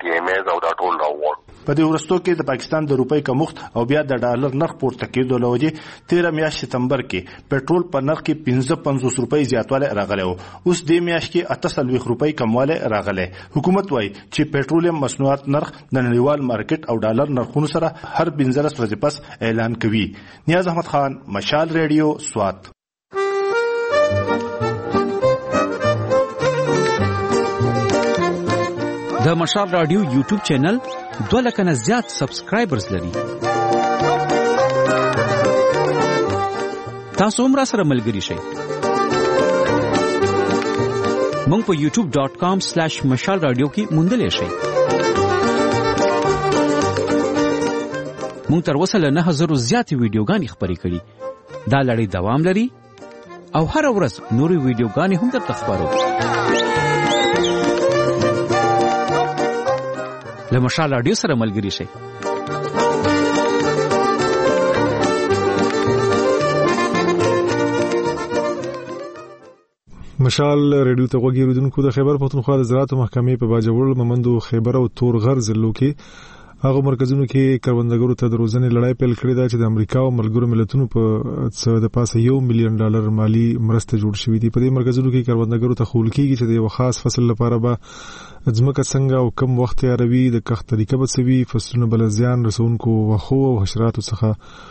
پی ایم ایز او دا ټول راوړ. په دې ورستو کې د پاکستان د روپۍ کمښت او بیا د ډالر نرخ پورته کېدو له وجې تیره میاشت سپتمبر کې پټرول په نرخ کې پنځه پنځوس روپۍ زیاتوالی راغلی و. اوس دې میاشت کې اته څلوېښت روپۍ کموالی راغلی. حکومت وایي چې پټرولیم مصنوعات نرخ د نړیوال مارکیټ او ډالر نرخونو سره هر پنځلس ورځې پس اعلان کوي. نیاز احمد خان، مشال ریډیو، سوات. د مشال رادیو یوټیوب چینل دوه لکه نه زیات سبسکرایبرز لري. تاسو هم را سره ملګري شئ. مونږ په یوټیوب ډاٹ کام سلیش مشال رادیو کې موندلی شئ. مونږ تر اوسه له نه زرو زیاتې ویډیوګانې خپرې کړي. دا لړۍ دوام لري او هره ورځ نورې ویډیوګانې هم درته خپرو. له مشال رادیو سره ملګري شئ. مشال ریډیو ته غوږی اوریدونکو، د خیبر پښتونخوا د زراعت محکمې په باجوړ، ممندو، خیبر او تورغر ضلعو کې هغه مرکزونو کې کروندګرو ته د روزنې لړۍ پیل کړې ده چې د امریکا او ملګرو ملتونو په څه د پاسه یو میلیون ډالر مالی مرسته جوړ شوې دي. په دې مرکزونو کې کروندګرو ته ښوول کېږي چې د یو خاص فصل لپاره به ځمکه څنګه او کم وخت تیاروي، د کښت طریقه به څه وي، فصلونه به له زیان رسونکو وښو او حشراتو څخه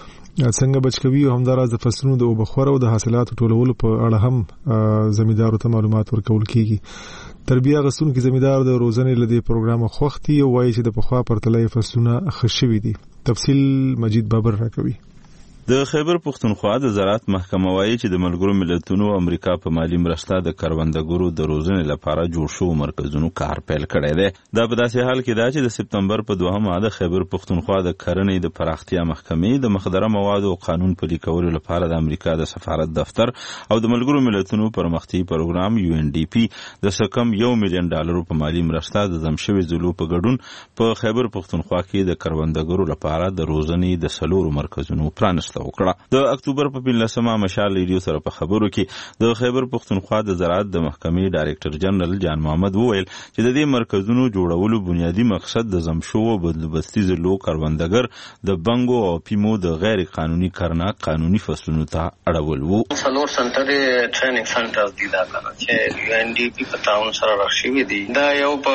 څنګه بچ کوي، او همداراز د فصلونو د اوبه خور او د حاصلاتو ټولولو په اړه هم زمیندارو ته معلومات ورکول کېږي. تربیه غوښتونکي زمیندار د روزنې له دې پروګرامه خوښ دي او وایي چې د پخوا پرتله فصلونه ښه شوي دي. تفصیل مجید بابر راکوي. د خیبر پښتونخوا د زراعت محکمه وایي چې د ملګرو ملتونو امریکا په مالی مرسته د کروندګرو د روزنې لپاره جوړ شوو مرکزونو کار پیل کړی دی. دا په داسې حال کې ده چې د سپتمبر په دوهمه د خیبر پښتونخوا د کرنې د پراختیا محکمې د مخدره موادو او قانون پلي کولو لپاره د امریکا د سفارت دفتر او د ملګرو ملتونو پرمختیایي پروګرام یو ان ډي پی د څه کم یو میلیون ډالرو په مالی مرسته د ضم شوي ضلعو په ګډون په خیبر پښتونخوا کې د کروندګرو لپاره د روزنې د څلورو مرکزونو پرانسته وکړه. د اکتوبر په پنځلسمه مشال ریډیو سره په خبرو کې د خیبر پښتونخوا د زراعت د محکمې ډایریکټر جنرال جان محمد وویل چې د دې مرکزونو جوړولو بنیادی مقصد د ضم شوو بدلبستي ضلعو کروندګر د بنګو او پیمو د غیر قانوني کرنه قانوني فصلونو ته اړول وو. څلور سنټر ټریننګ سنټر دی دا چې یو ان ډي پی په تعاون سره راغشي دي. دا یو په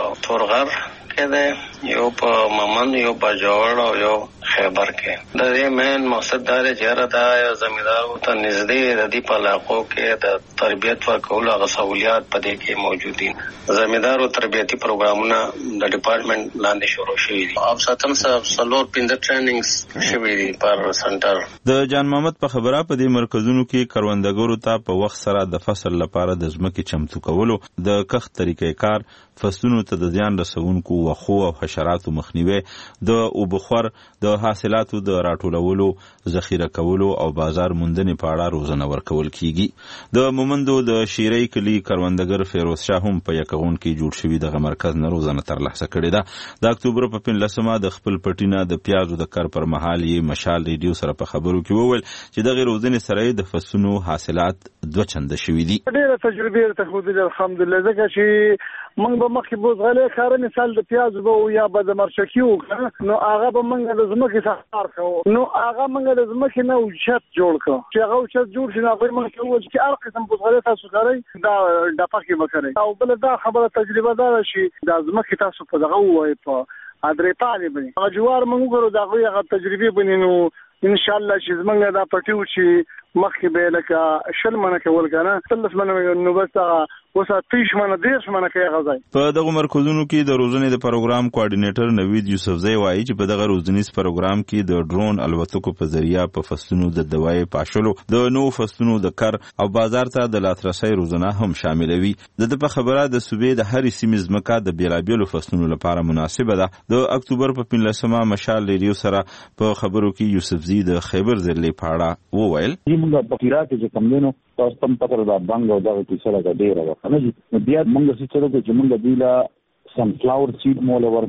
تورغر کې ده، یو په ممند، یو په جوړ او یو خیبر کې. د دې مین مقصد دا دی چې دا یو زمیندارو ته نږدې د دې په علاقو کې د تربیت ورکولو هغه سہولیات په دې کې موجود دي. زمیندارو تربیتي پروګرامونه د ډپارټمنټ لاندې شروع شوي دي. او ساتم صاحب څلور پنځه ټریننګز شوي دي پر سنټر. د جان محمد په خبره په دې مرکزونو کې کروندګرو ته په وخت سره د فصل لپاره د ځمکې چمتو کولو، د کښت طریقې کار، فصلونو ته د زیان رسونکو وښو او حشراتو مخنیوي، د اوبه خور، د حاصلاتو د راټولولو، ذخیره کولو او بازار موندنې په اړه روزنه ورکول کیږي. د مومندو د شیرې کلی کروندګر فیروز شاه هم په یکغون کې جوړ شوی دغه مرکز نه روزنه ترلاسه کړې ده. د اکتوبر په پنځلسمه د خپل پټینه د پیازو د کار پر مهال یې مشال ریډیو سره په خبرو کې وویل چې دغه روزنې سره د فصلونو حاصلات دوه چنده شوي دي. ډېره تجربه ته خو دې الحمدلله ځکه چې موږ به مخکې بوزغلې خاره مثال د پیازو به یا به د مرچکي وکړه، نو هغه به موږ د ځمکې څخه کار کوو، نو هغه موږ د ځمکې نه اوچت جوړ کړو چې هغه اوچت جوړ شي. نو هغوی موږ ته وویل چې هر قسم بوزغلې تاسو کوئ دا ډپه کې به کوئ. او بله دا خبره تجربه دا ده چې دا ځمکې تاسو په دغه ووایئ په ادرې پالې باندې هغه جوار موږ وکړو، د هغوی هغه تجربې باندې نو انشاءالله چې زمونږ دا پټي و چې مخکې به لکه شل منه کول که نه څلس منه نو بس هغه اوس اتریش منه دېرش منه کوي هغه ځای. په دغو مرکزونو کې د روزنې د پروګرام کوارډینیټر نوید یوسفزی وایي چې په دغه روزنیز پروګرام کې د ډرون الوتکو په ذریعه په فصلونو د دوایي پاشلو، د نوو فصلونو د کر او بازار ته د لاسرسي روزنه هم شاملوي. د ده په خبره د صوبې د هرې سیمې ځمکه د بېلابېلو فصلونو لپاره مناسبه ده. د اکتوبر په پنځلسمه مشال ریډیو سره په خبرو کې یوسفزي د خیبر ضلع په اړه وویل موږ په قرات کې کوم دینو تاسو تم پکړه دا بنګ او دا کیسه لګا ډیره وخت نه دي. بیا موږ څه چلو چې موږ دیلا سن فلاور سیډ مول ورته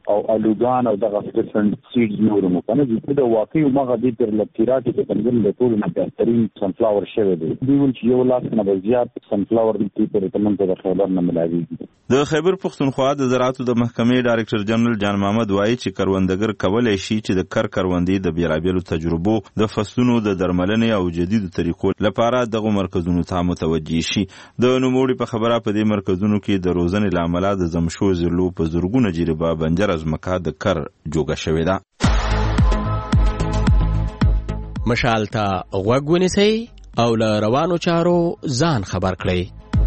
او الوګان او دغه ډیفرنٹ سیډز نورم کنه چې دا واقعي مغه دې تر لکیراټي په تنګل د ټول نه بهترین سنفلاور شوی دی دوی ول چې یو لاک نه زیات سنفلاور دې په تمنځ د خیبر نه ملاويږي. د خیبر پښتونخوا د زراعت د محکمې ډایرکټر جنرال جان محمد وایي چې کروندګر کولای شي چې د کر کروندې د بیلابیلو تجربو د فصلونو د درملنې او جديدو طریقو لپاره دغه مرکزونو ته متوجي شي. د نوموړي په خبره په دې مرکزونو کې د روزنې لامل د زمشو زلو په زرګونه جریبه بنجر از مکه د کر جوګه شوې ده. مشال ته غوږ ونیسئ او له روانو چارو ځان خبر کړئ.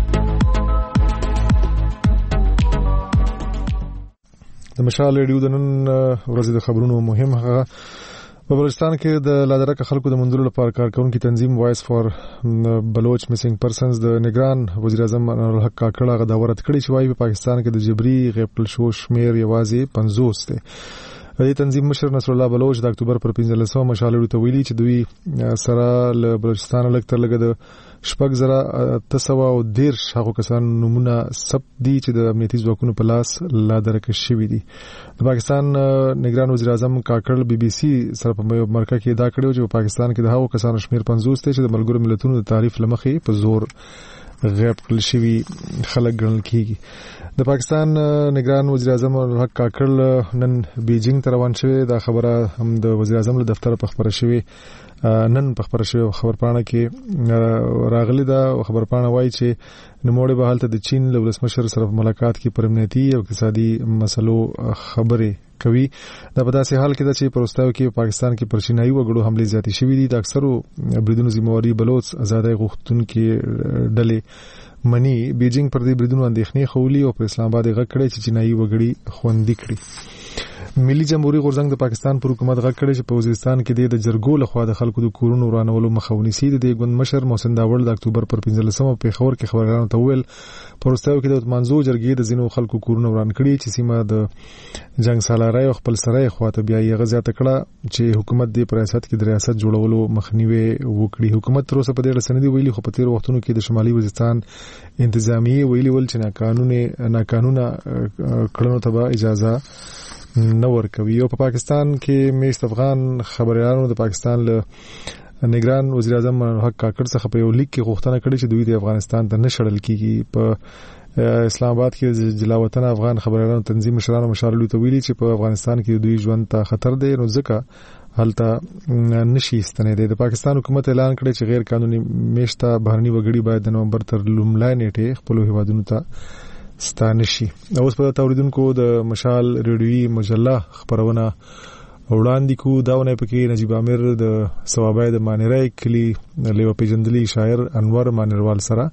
د مشال ریډیو د نن ورځې د خبرونو مهم هغه په بلوچستان کې د لادرکه خلکو د منځلو لپاره کارکونکو تنظیم وایس فار بلوچ میسنګ پرسنز د نگران وزیر اعظم انور الحق کاکړ هغه دا ورته کړی چې وايي په پاکستان کې د جبري غیب الشو شمیر یوازې پنځوس دی. د تنظیم مشر نصر الله بلوچ د اکتوبر پر پنځلسمه مشال ته ویلي چې دوی سره له بلوچستان لکتر لګه د شپږ زره تسوا او دیرش هغه کسان نمونه سب دي چې د امنیتي ځواکونو په لاس لادرکه شوي دي. د پاکستان نگران وزیر اعظم کاکړ بي بي سي سره په مرکه کې دا کړو چې په پاکستان کې د هغو کسانو شمیر پنځوس دی چې د ملګرو ملتونو د تعریف لمخې په زور غیب کړل شوي خلک ګڼل کیږي. د پاکستان نگران وزیر اعظم الحق کاکړ نن بیجینګ ته روان شوی. دا خبره هم د وزیر اعظم له دفتر په خبره شوی نن په خبره شوی خبرپاڼه کې راغلی دا خبرپاڼه وایي چې نوموړی به هلته د چین له ولسمشر سره په ملاقات کې پر امنیتي او اقتصادي مسلو خبرې کوي. دا په داسې حال کې ده چې پروستاو کې پاکستان کې پر چینایي وګړو حملې زیاتې شوې دي. د اکثرو بریدونو ذمہواری بلوچ آزادۍ غوښتونکي ډلې مني. بیجینګ پر دې بریدونو اندېښنې خولي او په اسلام آباد غږ کړی چې چینایي وګړي خوندي کړي. ملي جمهوریت غورځنګ د پاکستان پر حکومت غږ کړی چې په وزیرستان کې د جرګو لخوا د خلکو د کورونو ورانولو مخه ونیسي. د دې ګوند مشر محسن داوړ د اکتوبر پر پنځلسمه په پیښور کې خبرګانو ته وویل پروستاو کې د منځو جرګې د ځینو خلکو کورونه وران کړي چې سیمه د جنگ سالارۍ او خپل سرای خواته بیا یې غزا تکړه چې حکومت د ریاست کې د ریاست جوړولو مخنیوي وکړي. حکومت تر اوسه په دې رسنیدي ویلي خو په تیر وختونو کې د شمالي وزیرستان انتظامیه ویلي ول چې ناقانونه ناقانونه کړنو ته اجازه نه ورکوي. او په پاکستان کې میشت افغان خبريالانو د پاکستان له نگران وزیر اعظم حق کاکړ څخه په یو لیک کې غوښتنه کړې چې دوی د افغانستان ته نشړل کیږي. په اسلام آباد کې جلاوطن افغان خبريالانو تنظیم مشرانو مشارلو ته ویلي چې په افغانستان کې دوی ژوند ته خطر دی نو ځکه هلته نشي ستنېدی. د پاکستان حکومت اعلان کړی چې غیر قانوني میشته بهرني وګړي باید د نومبر تر لومړۍ نیټې خپل هیوادونو ته ستانشي. اوس په تولیدونکو د مشال ریډیوي مجله خبرونه وړاندې کو. داونه پکې نجیب عامر د ثوابای د مانیرای کلی له پیجندلي شاعر انور مانیروال سره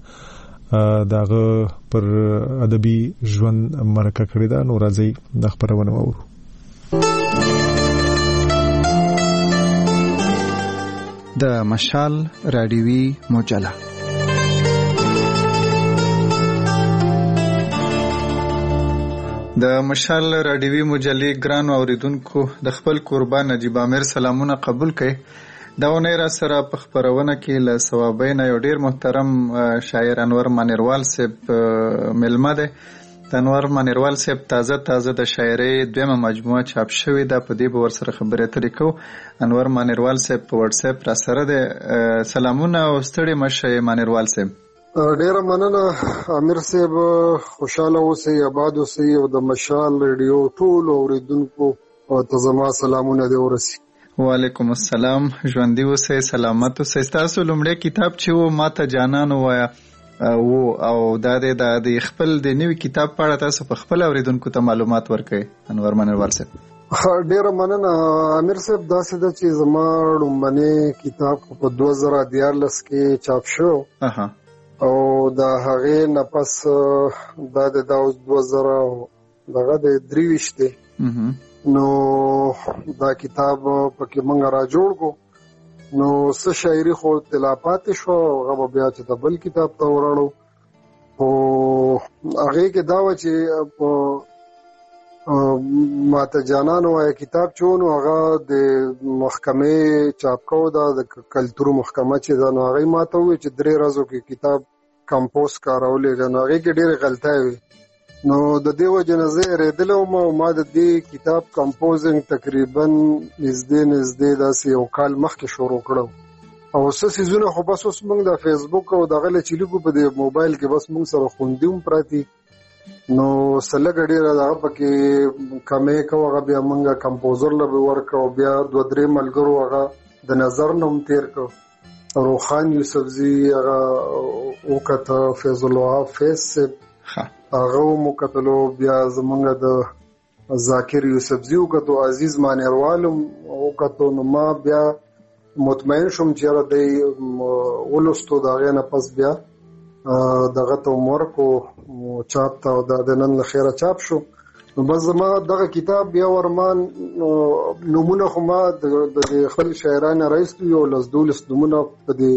داغه پر ادبي ژوند مرکه کړی دا. نو راځي د خبرونه وورو. د مشال ریډیوي مجله د مشال راډیوي مجلې ګران اوریدونکو د خپل قربان نجیب عامر سلامونه قبول کړئ. دا ونه را سره په خبرونه کې له ثوابین یو ډیر محترم شاعر انور مانیروال صاحب ملمه ده. د انور مانیروال صاحب تازه تازه د شاعرۍ دویمه مجموعه چاپ شوې ده. په دې به ورسره خبرې اترې کوو. انور مانیروال صاحب په واتس اپ را سره ده. سلامونه او ستړي مشه مانیروال صاحب. ډیره مننه امیر صاحب. خوشاله اوسئ، آباد اوسئ او د مشال ریډیو ټول اوریدونکو ته زما سلامونه دې ورسي. وعلیکم السلام. ژوندي اوسئ، سلامت اوسئ. تاسو لومړی کتاب چې و ماته جانان وایا وو او دا د خپل د نوي کتاب په اړه تاسو په خپل اوریدونکو ته معلومات ورکړئ انور مانیروال صاحب. ډیره مننه امیر صاحب. داسې ده چې زما لومړنی کتاب په دوه زره دیارلس کې چاپ شو او د هغې نه پس دا د دا اوس دوه زره دغه د درې ویشت دی. نو دا کتاب پکې موږ را جوړ کو. نو څه شاعري خو تلا پاتې شو، هغه بیا چې د بل کتاب ته وراړو. خو هغې کې دا وه چې ماته جانان وایه کتاب چې و نو هغه د محکمې چاپ کوو ده، د کلتور محکمه چې ده. نو هغې ما ته وویل چې درې ورځو کې کتاب کمپوز کارولی ده. نو هغې کې ډېرې غلطۍ وي نو د دې وجه نه زه ریدلم او ما د دې کتاب کمپوزینګ تقریبا نږدې نږدې داسې یو کال مخکې شروع کړو او څه څیزونه خو بس اوس موږ د فیسبوک او دغه له چې لږو په دې موبایل کې بس موږ سره خوندي هم پراتي نو څه لږه ډېره دغه پکې کمې کوو هغه بیا موږ کمپوزر له به ورکړو بیا دوه درې ملګرو هغه د نظر نه هم تېر کړو روخان یوسفزي هغه وکته فیض الوهاب فیض صاحب هغه مو کتلو بیا زمونږ د ذاکر یوسفزي وکتو عزیز مانیروال وکتو نو ما بیا مطمئن شوم چې را دی ولستو د هغې نه پس بیا دغه ته ورکو چاپ ته او د نن له خیره چاپ شو نو بس زما دغه کتاب بیا ورمان نومونه خو ما د خپل شاعرانه رایستو یو لس دولس نومونه په دې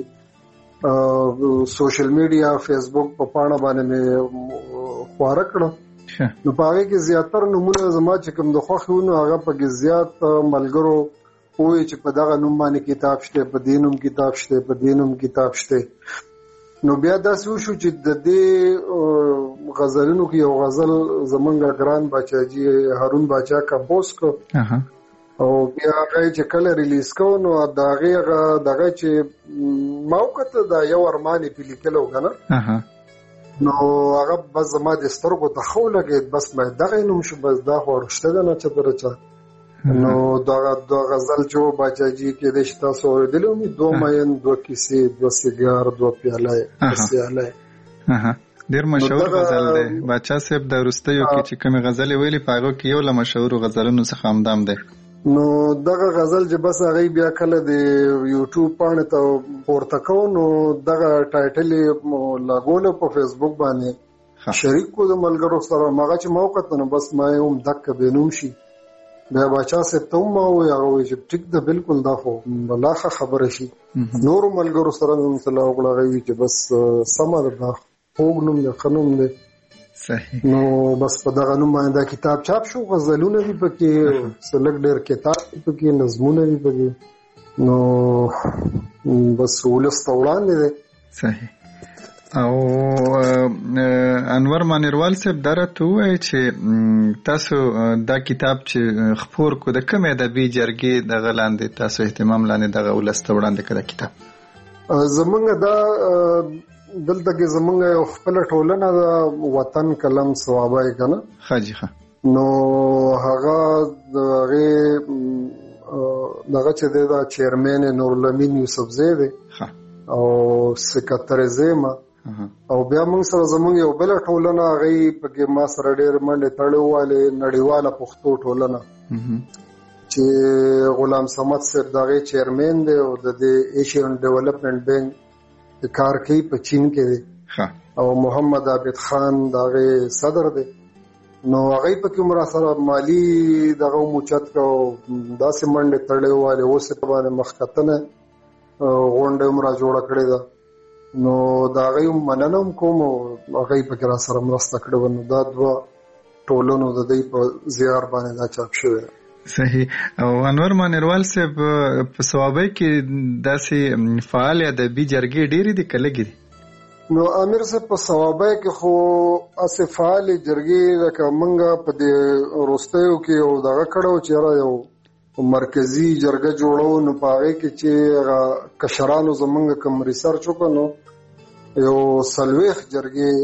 سوشل میډیا فیسبوک په پاڼه باندې مې خواره کړه نو په هغې کې زیاتر نومونه زما چې کوم د خوښې وو نو هغه پکې زیات ملګرو وایي چې په دغه نوم باندې کتاب شته په دې نوم کتاب شته په دې نوم کتاب شته نو بیا داسې وشو چې د دې غزلونو کې یو غزل زمونږ ګران باچاجي هارون باچا کمپوز کړ او بیا هغه چې کله ریلیز کوو نو د هغې هغه دغه چې ما وکته دا یو ارمان یې پې لیکلی و که نه نو هغه بس زما د سترګو ته ښه ولګېد بس ما دغه یې نوم شو بس دا خو رښته ده نه چېرته رچا نو دغه غزل چې و باچاجي کېدای شي تاسو اورېدلی ومي دو مین دو کیسې دو سیګار دو پیاله سیاله ډېر مشهور غزل دی باچا صاحب د وروستیو کې چې کومې غزلې ویلي په هغو کې یو له مشهورو غزلونو څخه همدام دی نو دغه غزل چې بس هغې بیا کله د یوټیوب پاڼې ته پورته کوو نو دغه ټایټل یې لګولو په فیسبوک باندې شریک کړو د ملګرو سره هغه چې ما وکته نو بس ما یې هم دکه بېنوم شي بیا باچا صاحب ته هم ما ووایي هغه وایي چې ټیک ده بلکل دا خو بلا ښه خبره شي نورو ملګرو سره مې مطلع وکړه هغه وایي چې بس سمه ده دا خوږ نوم دی ښه نوم دی نو بس په دغه نوم باندې دا کتاب چاپ شو غزلونه دي پکې څه لږ ډېر کتاب دي پکې نظمونه دي پکې نو بس ولس ته وړاندې دی صحیح او انور مانیروال صاحب دا راته ووایي چې تاسو دا کتاب چې خپور کو د کومې ادبي جرګې دغه لاندې تاسو اهتمام لاندې دغه ولس ته وړاندې کړه کتاب زمونږ دا دلته کې زمونږ یو خپله ټولنه ده وطن قلم صوابه یې که نه ښه جي ښه نو هغه د هغې دغه چې دی دا چیرمین نورالامین یوسفزی دی او سکتر زیمه او بیا موږ سره زموږ یو بله ټولنه هغې پکې ما سره ډېر منډې تړې ووالې نړیواله پښتو ټولنه چې غلام صمد صاحب د هغې چیرمین دی او د دې ایشین ډیولپمنټ بینک کار کوي په چین کې دی او محمد عابد خان د هغې صدر دی نو هغې پکې هم را سره مالي دغه موچت کو داسې منډې تړې ووالې اوس یې باندې مخکتنه غونډه هم را جوړه کړې ده نو د هغې هم مننه هم کوم او هغې پکې را سره مرسته کړې وه نو دا دوه ټولنو د دوی په زیار باندې دا چاپ شوی ده صحیح او انور مانیروال صاحب په صوابۍ کې داسې فعال ادبي جرګې ډېرې دي که لږې دي نو امیر صاحب په صوابۍ کې خو هسې فعالې جرګې لکه موږ په دې وروستیو کې یو دغه کړی و چې یاره یو مرکزي جرګه جوړو نو په هغې کې چې هغه کشرانو زموږ کوم ریسرچ وکړو نو یو څلوېښت جرګې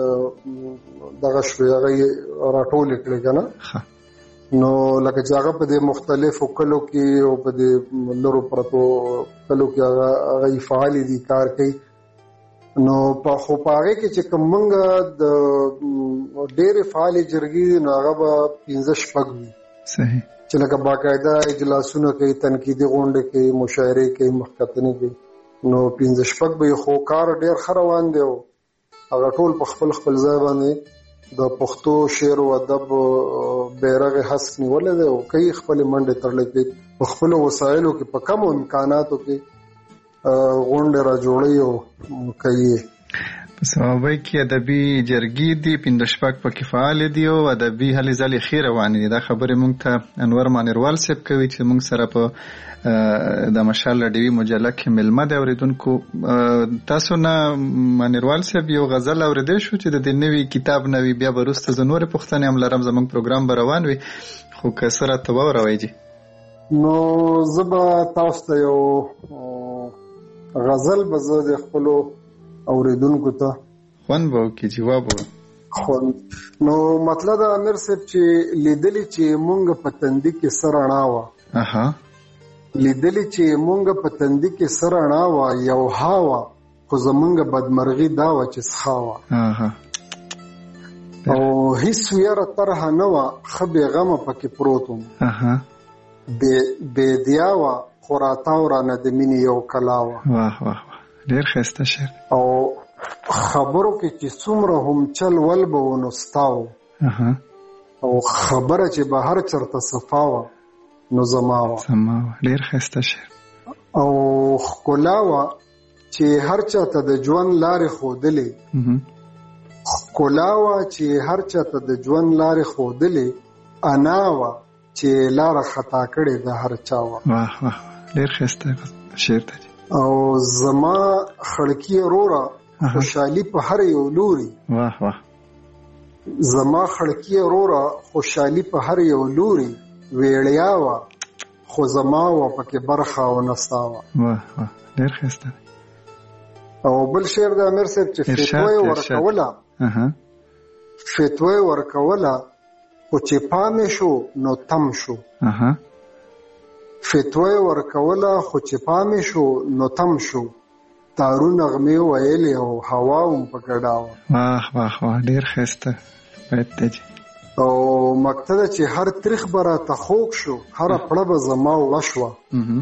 دغه شوې هغه یې راټولې کړې که نه نو لکه چې هغه په دې مختلفو کلو کې او په دې لرو پرتو کلو کې هغه هغه فعالې دي کار کوي نو په خو په هغې کې چې کوم موږ د ډېرې فعالې جرګې دي نو هغه به پنځه شپږ وي صحیح چې لکه باقاعده اجلاسونه کوي تنقیدي غونډې کوي مشاعرې کوي مخکتنې کوي نو پنځه شپږ به خو کار ډېر ښه روان دی او هغه ټول په خپل خپل ځای باندې د پښتو شعر او ادب بیرغ حسک نیولی دی او کوي خپلې منډې تړلې کوي په خپلو وسایلو کې په کمو امکاناتو کې غونډې را جوړوي او کوي په صوابۍ کې ادبي جرګې دي پنځه شپږ پکې فعال دي او ادبي هلې ځلې ښې روانې دي. دا خبرې موږ ته انور مانیروال صاحب کوي چې موږ سره په د مشال راډیوي مجله کې مېلمه دی. اورېدونکو تاسو نه مانیروال صاحب یو غزل اورېدی شو چې د دې نوي کتاب نوي بیا به وروسته زه نورې پوښتنې هم لرم، زموږ پروګرام به روان وي، خو که څه راته واوروئ جي. نو زه به تاسو ته یو غزل به زه د خپلو اوریدونکو ته خوند به وکړي، جواب به خوند. نو مطلب د امیر صاحب چې لیدلی چې مونږ په تندي کې څه رڼا وه، اها لیدلی چې مونږ په تندي کې څه رڼا وه، یو ها وه خو زمونږ بدمرغي دا وه چې څښا وه، او هیڅ ویره طرحه نه وه، ښه بېغمه پکې پروت وم، بېدیا وه خو راتاو رانه د مینې یو کلا وه. واه واه ډېر ښایسته شعر. او خبرو کې چې څومره هم چل ول به و نو ستا و، او خبره چې به هر چرته صفا وه نو زما وه. ډېر ښایسته شعر. او ښکلا وه چې هر چاته د ژوند لارې ښودلې، ښکلا وه چې هر چاته د ژوند لارې ښودلې، انا وه چې لاره خطا کړې د هر چا وه. واه واه ډېر ښایسته شعر دی. او زما خړکی وروره خوشحالي په هر یو لوري، واه واه زما خړکی وروره خوشحالي په هر یو لوري، ویړیا وه خو زما وه پکې برخه او نستا وه. واه واه ډېر ښایسته. او بل شعر د امیر صاحب چې فتوی ورکوله، فتوی ورکوله خو چې پامې شو نو تم شو، فتوی ورکوله خو چې پامې شو نو تم شو، تارو نغمې ویلې او هوا هم په ګډا وه. واه واه واه ډېر ښایسته بیت دی. او مقصده چې هر تریخ به راته خوږ شو، هره پړه به زما وړه شوه،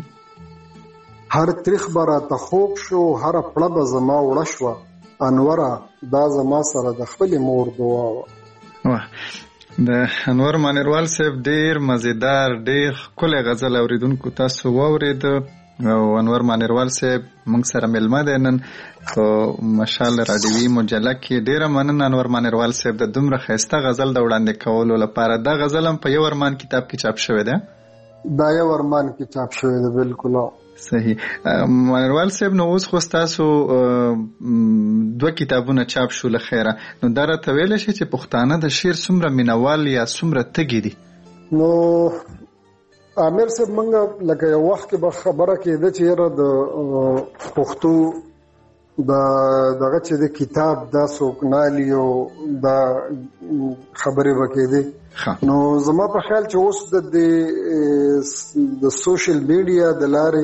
هر تریخ به راته خوږ شو، هره پړه به زما وړه شوه، انوره دا زما سره د خپلې مور دعا وه. واه د انور مانیروال صاحب ډېر مزیدار ډېر ښکلی غزل اورېدونکو تاسو واورېد. او انور مانیروال صاحب موږ سره مېلمه دی نن په مشال راډیوي مجله کې. ډېره مننه انور مانیروال صاحب د دومره ښایسته غزل د وړاندې کولو لپاره. دا غزل هم په یو ارمان کتاب کې چاپ شوی دی؟ دا یو ارمان کې چاپ شوی دی، بالکل صحیح. مانیروال صاحب نو اوس خو ستاسو دوه کتابونه چاپ شو له خیره، نو دا راته ویلی شي چې پښتانه د شعر څومره مینوال یا څومره تږي دي؟ نو امیر صاحب موږ لکه یو وخت کې به خبره کېده چې یاره د پښتو د دغه چې د کتاب دا څوک نالي او دا خبرې به کېدې. نو زما په خیال چې اوس د د سوشل میډیا د لارې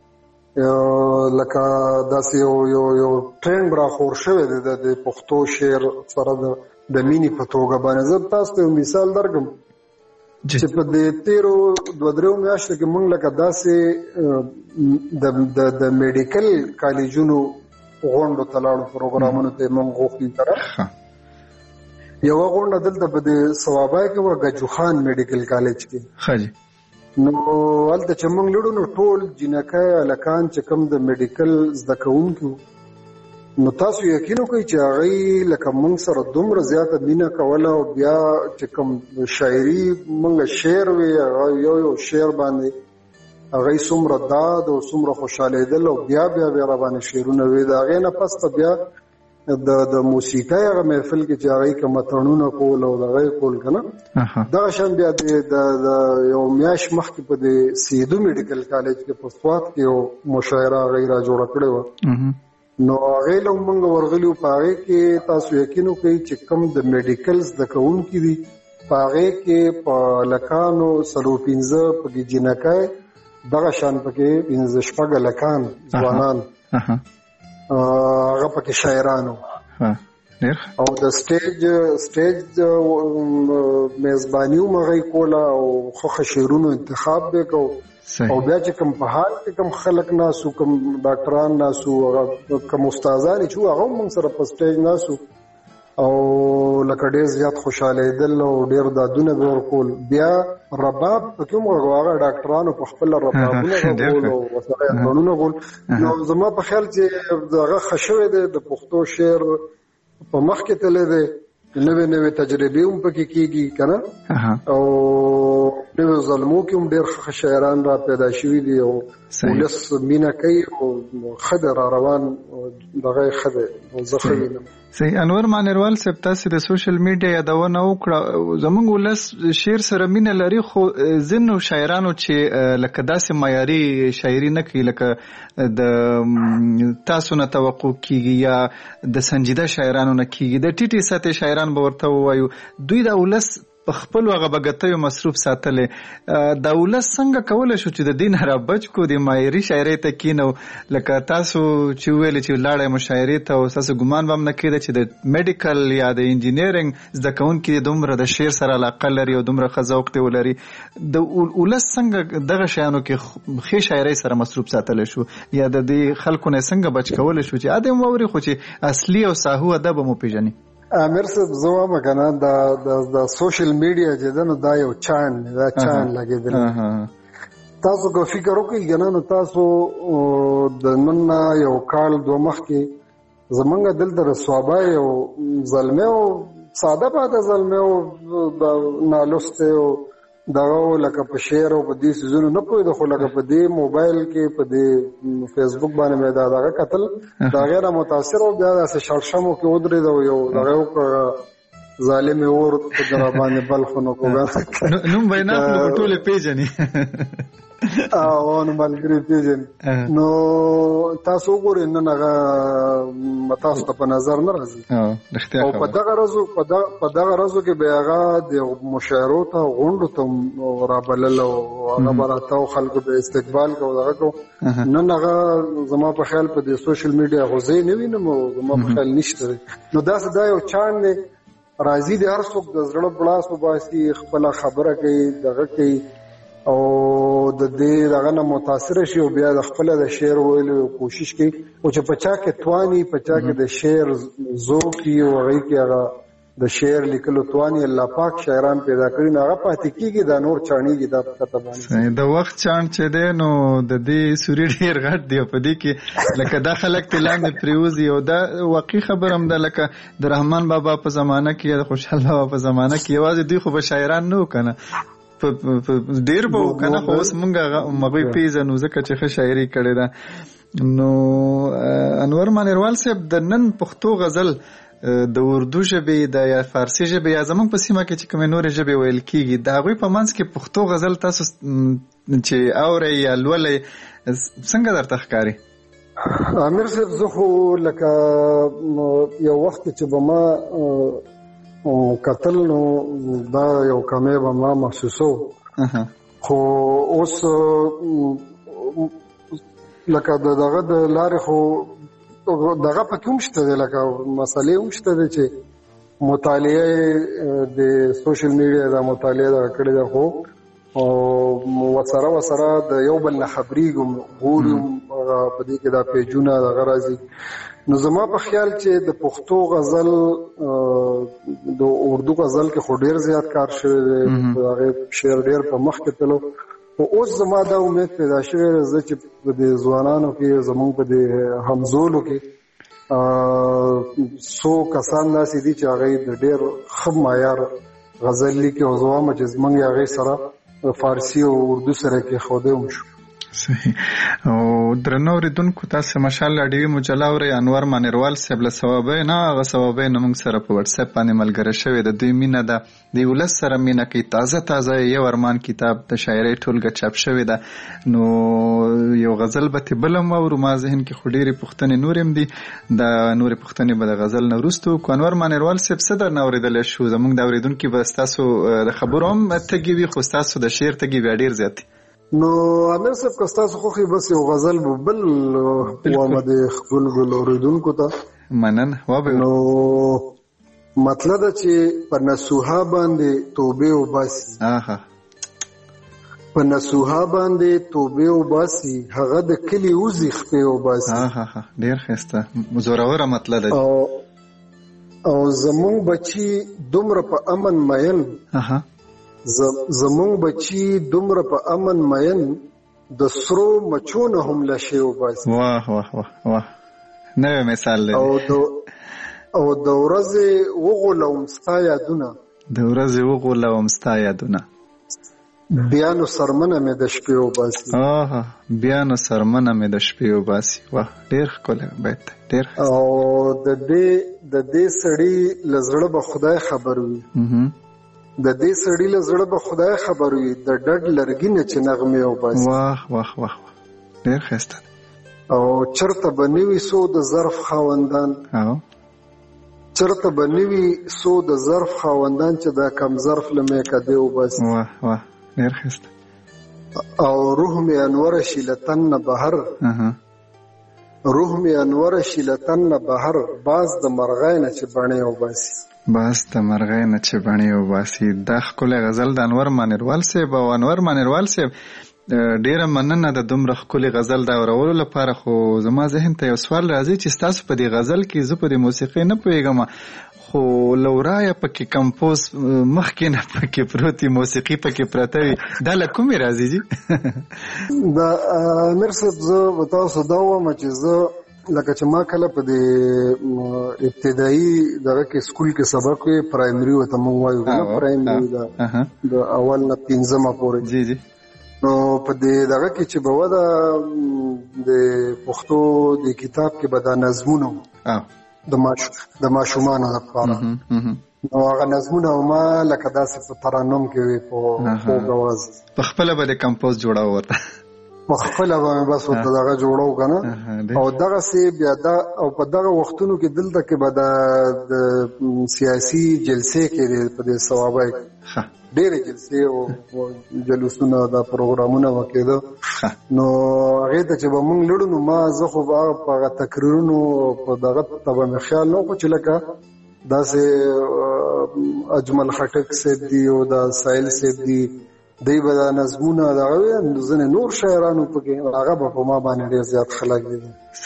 لکه داسې یو یو یو ټرینډ راخور شوی دی د پښتو شعر سره د مینې په توګه باندې. زه تاسو ته یو مثال درکړم چې په دې تیرو دوه درېو میاشتو کې موږ لکه داسې د میډیکل کالجونو غونډو ته لاړو، پروګرامونو ته موږ غوښتي سره یوه غونډه دلته په د صوابۍ کې وه، ګجو خان میډیکل کالج کې. نو هلته چې موږ لړو نو ټول جینکۍ هلکان چې کوم د میډیکل زده کوونکي نو تاسو یقین وکړئ چې هغوی لکه موږ سره دومره زیاته مینه کوله، او بیا چې کوم شاعري موږ شعر وی یو یو شعر باندې هغوی څومره داد او څومره خوشحالېدل، او بیا بیا بیا را باندې شعرونه وی. د هغې نه پس ته بیا د د موسیقۍ هغه محفل کې چې هغوی که مترنونه کول او دغه یې کول که نه، دغه شان بیا د یو میاشت مخکې په د سیدو میډیکل کالج کې په سوات کې یو مشاعره هغوی را جوړه کړې وه. نو هغې له موږ ورغلي وو، په هغې کې تاسو یقین وکړئ چې کوم د میډیکل زده کوونکي دي په هغې کې په هلکانو څلور پنځه پکې جینکۍ، دغه شان پکې پنځه شپږ هلکان ځوانان هغه پکې شاعرانو. او د سټیج سټیج میزباني هم هغوی کوله او ښه ښه شعرونو انتخاب به کو. او بیا چې کوم په حال کې کوم خلک ناسو، کوم ډاکټران ناسو، کوم استادان چې هغه هم موږ سره په سټیج ناسو، او لکه ډېر زیات خوشالېدل او ډېر دادونه به ورکول. بیا رباب پکې هم هغه ډاکټرانو په خپل ربابونه غوول او وسره قانونونه غول. نو زما په خیال چې هغه خښوي د پښتو شعر په مخ کې تللی دی، نوې نوې تجربې هم پکې کېږي که نه، او نوې ظلمو کې هم ډېر ښه شاعران را پیدا شوي دي او ولس مینه کوي او ښه دی را روان دغه یې ښه دی او زه ښه وینم. صحیح. انور مانیروال صاحب، تاسو د سوشل میډیا یادونه وکړه. زموږ ولس شعر سره مینه لري، خو ځینو شاعرانو چې لکه داسې معیاري شاعري نه کوي لکه د تاسو نه توقع کېږي یا د سنجیده شاعرانو نه کېږي، د ټیټې سطحې شاعران به ورته ووایو. دوی د ولس په خپلو هغه بګتیو مصروف ساتلی. دا ولس څنګه کولی شو چې د دې نه رابچ کو، د معیاري شاعرۍ ته کېنو؟ لکه تاسو چې وویلې چې لاړئ مشاعرې ته، او ستاسو ګمان به هم نه کېده چې د میډیکل یا د انجینرینګ زده کوونکي دومره د شعر سره علاقه لري او دومره ښه ذوق دې ولري. د ولس څنګه دغه شیانو کې ښې شاعرۍ سره مصروف ساتلی شو، یا د دې خلکو نه څنګه بچ کولی شو چې ادب واوري خو چې اصلي او ساهو ادب مو پیژني؟ امیر صاحب، زه وایم که نه، د سوشل میډیا چې ده نو دا یو چاڼ دا چاڼ لګېدلی. تاسو که فکر وکړئ که نه، نو تاسو د نن نه یو کال دوه مخکې زمونږ دلته رسوابه یو زلمی و، ساده پاته زلمی و، نالوستی و، دغه لکه په شعر او په دې څیزونو نه پوهېده، خو لکه په دې موبایل کې په دې فیسبوک باندې مې دا دغه کتل، د هغې نه متاثر و. بیا داسې شړشمو کې ودرېد او یو دغه وکړه، ظالم یې اور په در باندې بل خو نو کوګا نوم به یې نه اخلو، په ټول یې پېژني او نو ملګري پېژني. نو تاسو وګورئ نن هغه تاسو ته په نظر نه راځي. او په دغه ورځو په دغه ورځو کې به هغه د مشاعرو ته غونډو ته رابلل او هغه به راته او خلکو به استقبال کوو دغه کوو. نن هغه زما په خیال په دې سوشل میډیا غوځې نه وینم او زما په خیال نشته دی. نو داسې دا یو چاڼ دی، راځي د هر څوک د زړه بړاس وباسي، خپله خبره کوي، دغه کوي او د دې دغه نه متاثره شي او بیا د خپله د شعر ویلو کوشش کوي. او چې په چا کې تواني، په چا کې د شعر ذوق وي او هغې کې هغه د شعر لیکلو تواني الله پاک شاعران پیدا کړي، نو هغه پاتې کېږي، دا نور چاڼېږي. دا په کته باندې د وخت چاڼ چې دی نو د دې سوري ډېر غټ دی، په دې کې لکه دا خلک ترې لاندې پرېوځي. او دا واقعي خبره هم ده، لکه د رحمان بابا په زمانه کې یا د خوشحال بابا په زمانه کې یوازې دوی خو به شاعران نه و که نه، ډېر به و که نه، خو اوس مونږ هغوی پېژنو ځکه چې ښه شاعري کړې ده. نو انور مانیروال صاحب، د نن پښتو غزل د اردو ژبې د یا فارسي ژبې یا زموږ په سیمه کې چې کومې نورې ژبې ویل کېږي، د هغوی په منځ کې پښتو غزل تاسو چې اورئ یا لولئ څنګه درته ښکاري؟ امیر صاحب، زه خو لکه یو وخت چې به ما کتل نو دا یو کمی به ما محسوسو، خو اوس لکه دغه د لارې خو دغه پکې هم شته دی، لکه مسئلې هم شته دی چې مطالعه د سوشل میډیا د مطالعه دغه کړې ده، خو ورسره ورسره د یو بل نه خبرېږم، ګورو په دې کې دا پیجونه دغه راځي. نو زما په خیال چې د پښتو غزل د اردو غزل کې خو ډېر زیات کار شوی دی، هغې شعر ډېر په مخ کې تلو. خو اوس زما دا امید پیدا شوی دی چې په دې ځوانانو کې زموږ په دې همزولو کې څو کسان داسې دي چې هغوی د ډېر ښه معیار غزل لیکي او زه وایم چې زموږ یې هغې سره فارسي او اردو سره کې ښودی هم شو. صحیح. او درنو اوریدونکو، تاسو ماشاءالله ډېرې مجله اورئ. انور مانیروال صاحب له صوابۍ نه هغه صوابۍ نه موږ سره په وټس اپ باندې ملګری شوی د دوی مینه ده، د ولس سره مینه کوي. تازه تازه یو ارمان کتاب د شاعرۍ ټولګه چاپ شوې ده، نو یو غزل به ترې بل هم واورو. ما ذهن کې خو ډېرې پوښتنې نور هم دي، دا نورې پوښتنې به د غزل نه وروسته وکړو. انور مانیروال صاحب، څه درنه اورېدلی شو؟ زموږ د اورېدونکي به ستاسو د خبرو هم تږي وي، خو ستاسو د شعر تږي بیا ډېر زیات دي. نو امیر صاحب، که ستاسو خوښي بس یو غزل به بل وایم د خپل ګل اورېدونکو ته. مننه. نو مطلب ده چې په نصوحا باندې توبې وباسي، په نصوحا باندې توبې وباسي، هغه د کلي وځي خپې وباسي. ډېر ښایسته زوروره مطلب ده. او زمونږ بچي دومره په امن مین اها زمونږ بچي دومره په امن مین د سرو مچونه هم لشي وباسي. واه واه واه واه نوې مثال دی. او د او د ورځې وغولوم ستا یادونه د ورځې وغولوم ستا یادونه بیا نو سرمنه مې د شپې وباسي. آها بیا نو سرمنه مې د شپې وباسي. واه ډېر ښکلی بیت دی ډېر. او د دې د دې سړي له زړه به خدای خبر وي د دې سړي له زړه به خدای خبر وي د ډډ لرګي نه چې نغمې وباسي. واه واه واه ډېر ښایسته دی. او چرته به نه وي څو د ظرف خاوندان او چرته به نه وي څو د ظرف خاوندان چې دا کم ظرف له میکدې وباسي. واه واه ډېر ښایسته. او روح مې انوره شي له تن نه بهر روح مې انوره شي له تن نه بهر باز د مرغۍ نه چې بڼې وباسي. باز د مرغۍ نه چې بڼې وباسي. دا ښکلی غزل د انور مانیروال صاحب. او انور مانیروال صاحب ډیره مننه د دومره ښکلي غزل د اورولو لپاره. خو زما ذهن ته یو سوال راځي چې ستاسو په دې غزل کې زه په دې موسیقۍ نه پوهېږم خو لورایه پکې کمپوز مخکې نه پکې پروتي موسیقي پکې پرته وي دا له کومې راځي جي؟ دا امیر صاحب زه به تاسو دا ووایم چې زه لکه چې ما کله په دې ابتدایي دغه کې سکول کې سبق وی پرایمري ورته موږ وایو نه پرایمري دا د اول نه پنځمه پورې جی جی نو په دې دغه کې چې به ودا د پښتو د کتاب کې به دا نظمونه د ماش د ماشومان لپاره نو هغه نظمونه ما لکه داسې په ترانم کې وي په خوږ اواز په خپل به کمپوز جوړاو ورته په خپل به بس ورته دغه جوړاو کنه او دغه سي بیا دا او په دغه وختونو کې دلته کې به د سیاسي جلسې کې په دې ثوابه ډېرې جلسې او جلوسونه دا پروګرامونه وکړه نو هغه ته چې به مونږ لړو نو ما زه خو په تقریرونو په دغه تبه مې خیال نه کو چې لکه داسې اجمل خټک صاحب دی او دا سایل صاحب دی دی به دا نظمونه دغه ځینې نور شاعرانو پکې هغه به په ما باندې ډېر زیات خلک دي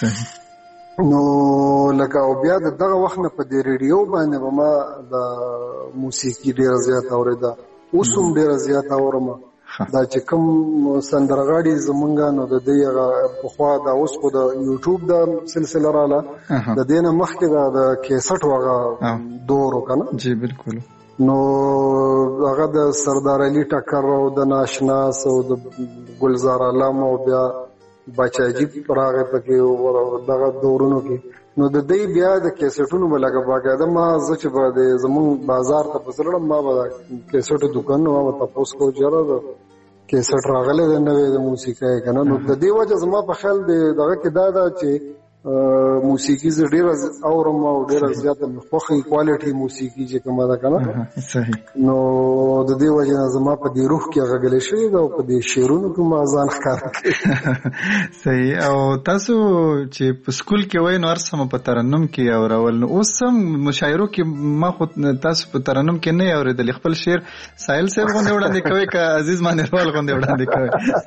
نو لکه او بیا دغه وخت نه په دې ریډیو باندې به ما د موسیقي ډېره زیات اورېده اوس هم ډېره زیات اورم دا چې کوم سندرغاړي زمونږ نو د دې هغه پخوا دا اوس خو د یوټیوب د سلسله رااله د دې نه مخکې د کیسټ هغه دور وکنه جی بالکل نو هغه د سردار علي ټکر او د ناشناس او د ګلزار علام او بیا بچاجي راغې پکې دغه دورونو کې نو د دې بیا د کیسټونو بلګه باقاعده ما زه چې به د زمون بازار ته پسړم ما به کیسټو دکان نو ما تاسو کو جره د کیسټ راغله د نوې د موسیقۍ کنه نو د دې وجه زما په خیال د دغه کې دا دا چې موسیقي ز ډیره اورم او ډیره زیاته مخخي کوالټي موسیقي چې کومه ده کنه صحیح نو د دې وجه زما په دې روح کې غږلې شوی دا په دې شعرونو کې ما ځان ښکار صحیح او تاسو چې په سکول کې وای نو ارسم په ترنم کې اورول نو اوس هم مشاعرو کې ما خو تاسو په ترنم کې نه اوریدل خپل شعر سایل صاحب غونډه وړاندې کوي که عزیز مانیروال غونډه وړاندې کوي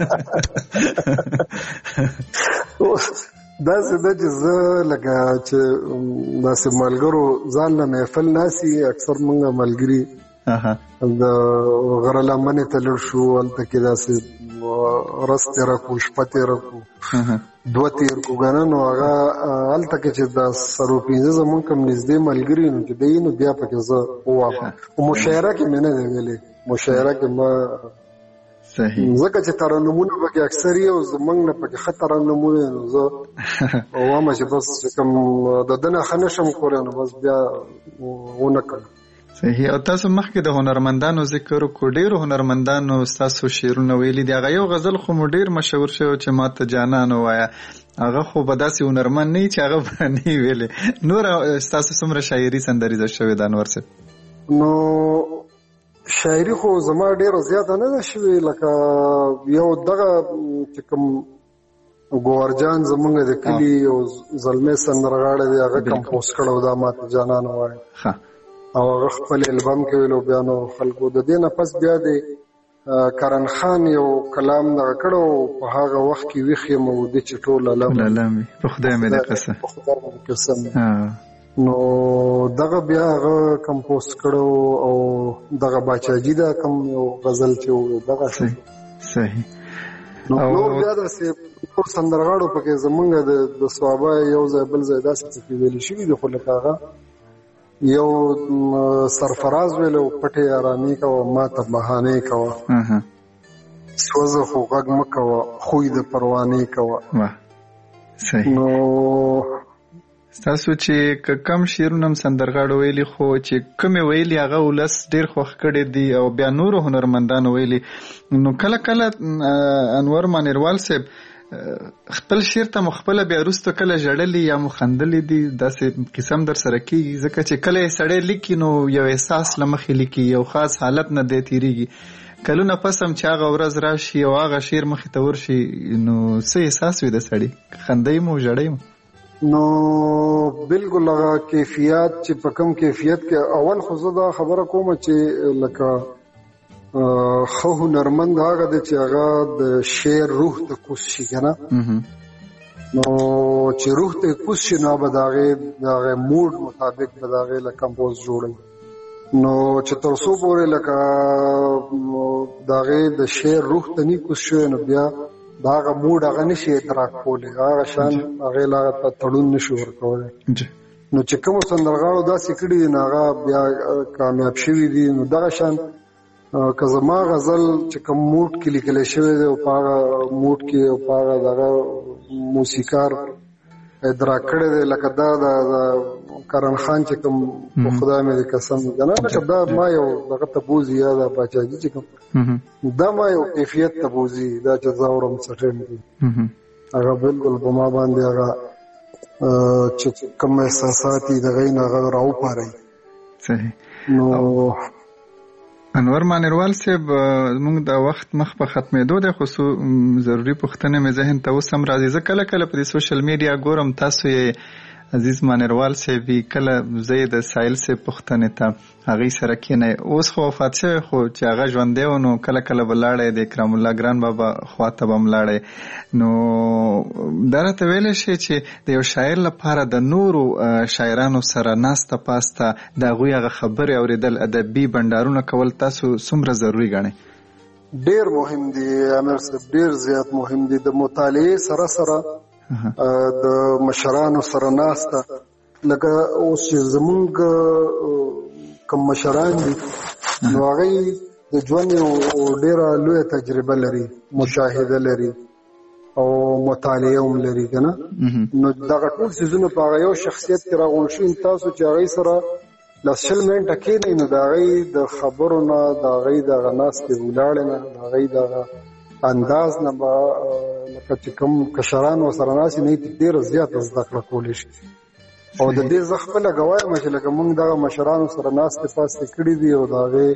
دا څه چې زه لکه چې داسې ملګرو ځان له محفل ناسي اکثر مونږ ملګري د غره لمنې ته لړ شو هلته کې داسې رس تېره کړو شپه تېره کړو دوه تېر کړو که نه نو هغه هلته کې چې دا سرو پنځه زمونږ کوم نږدې ملګري نو چې دی نو بیا پکې زه ووایم خو مشاعره کې مې نه دی ویلې مشاعره کې ما صحیح ځکه چې ترنمونه پکې اکثر یو زمونږ نه پکې ښه ترنمونه نو زه وایم چې بس کوم د دنه ښه نشم کولی نو بس بیا ونه کړم صحیح او تاسو مخکې د هنرمندانو ذکر وکړو ډېرو هنرمندانو ستاسو شعرونه ویلي دي هغه یو غزل خو مو ډېر مشهور شوی چې ما ته جانان ووایه هغه خو به داسې هنرمند نه وي چې هغه به نه وي ویلې نور ستاسو څومره شاعري سندریزه شوې ده انور صاحب نو شاعري خو زما ډېره زیاته نه ده شوې لکه یو دغه چې کوم ګوهرجان زمونږ د کلي یو زلمی سندرغاړی دی هغه کمپوز کړی و دا ما ته جانان ووایه او هغه خپل البم کې ویلو بیا نو خلکو د دې نه پس بیا د کرن خان یو کلام دغه کړی و په هغه وخت کې ویښ یم او د چې ټول علم علم په خدای مې د قسم په خدای مې قسم نو دغه بیا هغه کمپوز کړو او دغه باچاجي دا کم یو غزل چې دغه صحیح نو نور بیا داسې نور سندرغاړو پکې زمونږ د ثوابه یو ځای بل ځای داسې پکې ویلي شوي دي خو لکه هغه یو سرفراز ویلو پټې آرامي کوه ما ته بهانې کوه سوزه خو غږ مه کوه خوی د پروانې کوه. صحیح. نو تاسو چې کم شعرونه هم سندرغاړو ویلي خو چې کومې ویلي هغه ولس ډېر خوښ کړی دي او بیا نورو هنرمندانو ویلي نو کله کله انور مانیروال صاحب خپل شعر ته مخبله بیا وروسته کله ژړلي یا مو خندلي دي داسې قسم در سره کېږي ځکه چې کله یې سړی لیکي نو یو احساس له مخې لیکي یو خاص حالت نه دی تېرېږي کلونه پس هم چې هغه ورځ راشي او هغه شعر مخې ته ورشي نو څه احساس وي د سړي خندی مو ژړی مو نو بالکل هغه کیفیت چې په کوم کیفیت کې اول خو زه دا خبره کوم چې لکه خو هنرمند هغه دی چې هغه د شعر روح ته کوز شي که نه نو چې روح ته کوز شي نو به د هغې د هغې موډ مطابق به د هغې له کمپوز جوړوي نو چې تر څو پورې لکه د هغې د شعر روح ته نه کوز شوی نو بیا دا هغه موډ هغه نشي ادراک کولی هغه شان هغې له هغه ته تړون نشي ورکولی نو چې کومو سندرغاړو داسې کړي دي نو هغه بیا کامیاب شوي دي نو دغه شان که زما غزل چې کوم موډ کې لیکلی شوی دی او په هغه موډ کې او په هغه دغه موسیقار ادراک کړی دی لکه دا د کرن خان چې کوم په خدای مې د قسم که نه لکه دا ما یو دغه ته بوځي یا د باچاجي چې کوم دا ما یو کیفیت ته بوځي دا چې زه اورم څه ټیم کې هغه بالکل په ما باندې هغه چې کوم احساسات دي د هغې نه هغه راوپاروي. صحیح. نو انور مانیروال صاحب موږ د وخت مخ په ختمېدو دی خو ضروري پوښتنې مې ذهن ته اوس هم راځي زه کله کله په دې سوشل میډیا ګورم تاسو یې عزیز مانیروال صاحب کله زه یې د سایل صاحب پوښتنې ته هغې سره کښېنئ اوس خو وفات شوی خو چې هغه ژوندی و نو کله کله به لاړی د اکرام الله ګران بابا خواته به هم لاړی نو دا راته ویلی شي چې د یو شاعر لپاره د نورو شاعرانو سره ناسته پاسته د هغوی هغه خبرې اورېدل ادبي بنډارونه کول تاسو څومره ضروري ګڼئ؟ ډېر مهم دي امیر صاحب ډېر زیات مهم دي د مطالعې سره سره د مشرانو سره ناسته لکه اوس چې زمونږ کوم مشران دي نو هغوی د ژوند یو ډېره لویه تجربه لري مشاهده لري او مطالعه هم لري که نه نو دغه ټول څیزونه په هغه یو شخصیت کې راغونډ شوي تاسو چې هغوی سره لس شل منټه کښېنئ نو د هغوی د خبرو نه د هغوی دغه ناستې ولاړې نه د هغوی دغه انداز نه به لکه چې کوم کشران ورسره ناستې نه یې ډېره زیاته زده کړه کولی شي او د دې زه خپله ګواه یم چې لکه موږ دغه مشرانو سره ناستې پاستې کړي دي او د هغې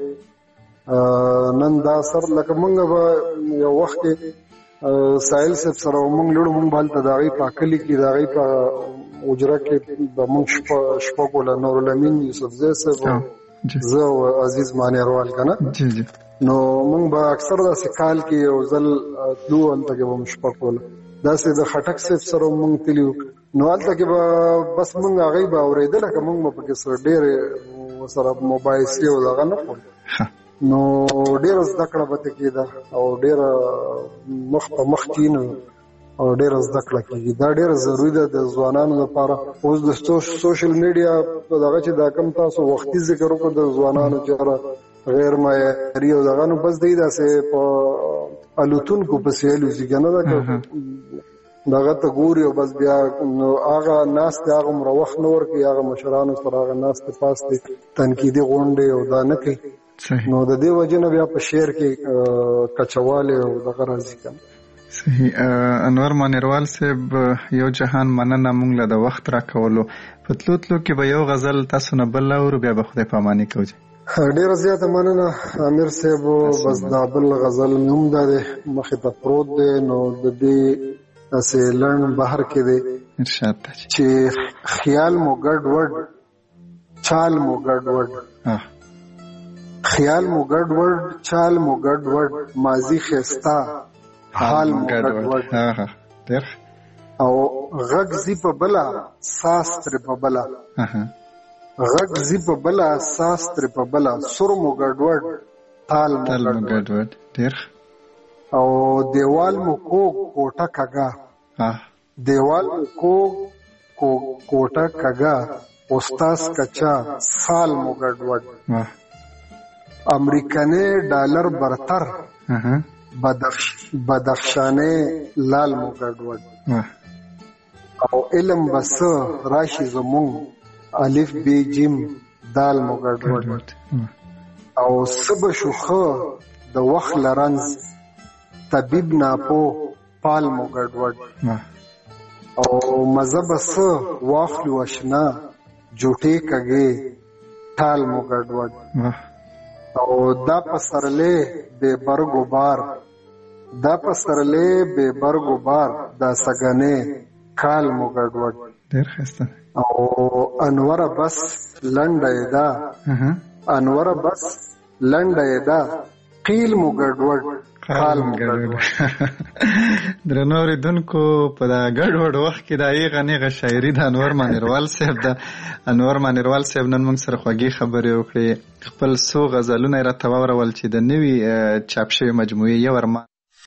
نن دا اثر لکه موږ به یو وخت کې ساحل صاحب سره موږ لړو موږ به هلته د هغې په کلي کې د هغې په اجره کې به موږ شپږ وله نورالامین یوسفزی صاحب زه او عزیز مانیروال که نه نو موږ به اکثر داسې کال کې یو ځل تلو هلته کې به موږ شپږ وله داسې د خټک صاحب سره موږ تلي وو نو هلته کې به بس موږ هغوی به اورېدله که موږ به پکې سره ډېرې ورسره مباحثې او دغه نه کول نو ډېره زده کړه به ته کېده او ډېره مخ په مخ کښېنو او ډېره زده کړه کېږي دا ډېره ضروري ده د ځوانانو لپاره اوس د سوشل میډیا په دغه چې دا کوم تاسو وختي ذکر وکړو د ځوانانو چې غیر معیاري او دغه نو بس دی داسې په الوتونکو پسې الوځي که نه ده که دغه ته ګوري او بس بیا نو هغه ناستې هغه عمره وخت نه ورکوي هغه مشرانو سره هغه ناستې پاستې تنقیدي غونډې او دا نه کوي نو د دې وجې نه بیا په شعر کې کچوالی او دغه راځي که نه. صحیح. انور مانیروال صاحب یو جهان مننه موږ له د وخت راکولو په تلو تلو کې به یو غزل تاسو نه بل اورو بیا به خدای پاماني کوو. ډېره زیاته مننه امیر صاحب بس دا بل غزل مې هم دا دی مخې ته پروت دی نو د دې داسې لنډ بهر کې دی چې خیال مو ګډ وډ چال مو ګډ وډ خیال مو ګډ وډ چال مو ګډ وډ ماضي ښایسته حال مو ګډ وډ او غږ زی په بلا ساس تر په بلا غږ زی په بلا ساس تر په بلا سر مو ګډوډ تال مو ګډوډ ډیر او دیوال مو کو کوټه کګا دیوال مو کو کوټه کګا استاس کچا سال مو ګډوډ امریکنی ډالر برتر بدخشانه لال مو ګډوډ او علم بس راشي زمون الف بی جیم دال مو ګډوډ او سب شوخه د وخت لرنز طبيب ناپو پال مو ګډوډ او مذهب بس واخلو اشنا جوټه کګي ټال مو ګډوډ او دا پسرلې به برګو بار دا پسرلې به برګو بار دا سګنه کال مو ګډوډ ډېر ښه او انور بس لنډه دا انور بس لنډه دا قیل مو ګډوډ کال مو ګډوډ درنو اوریدونکو په دا ګډوډ وخت کې دا یې غنیغه شاعري د انور مانیروال صاحب د انور مانیروال صاحب نن موږ سره خوږی خبرې وکړې خپل څو غزلونه راته واورول چې د نوي چاپ شوی مجموعې یو ارمان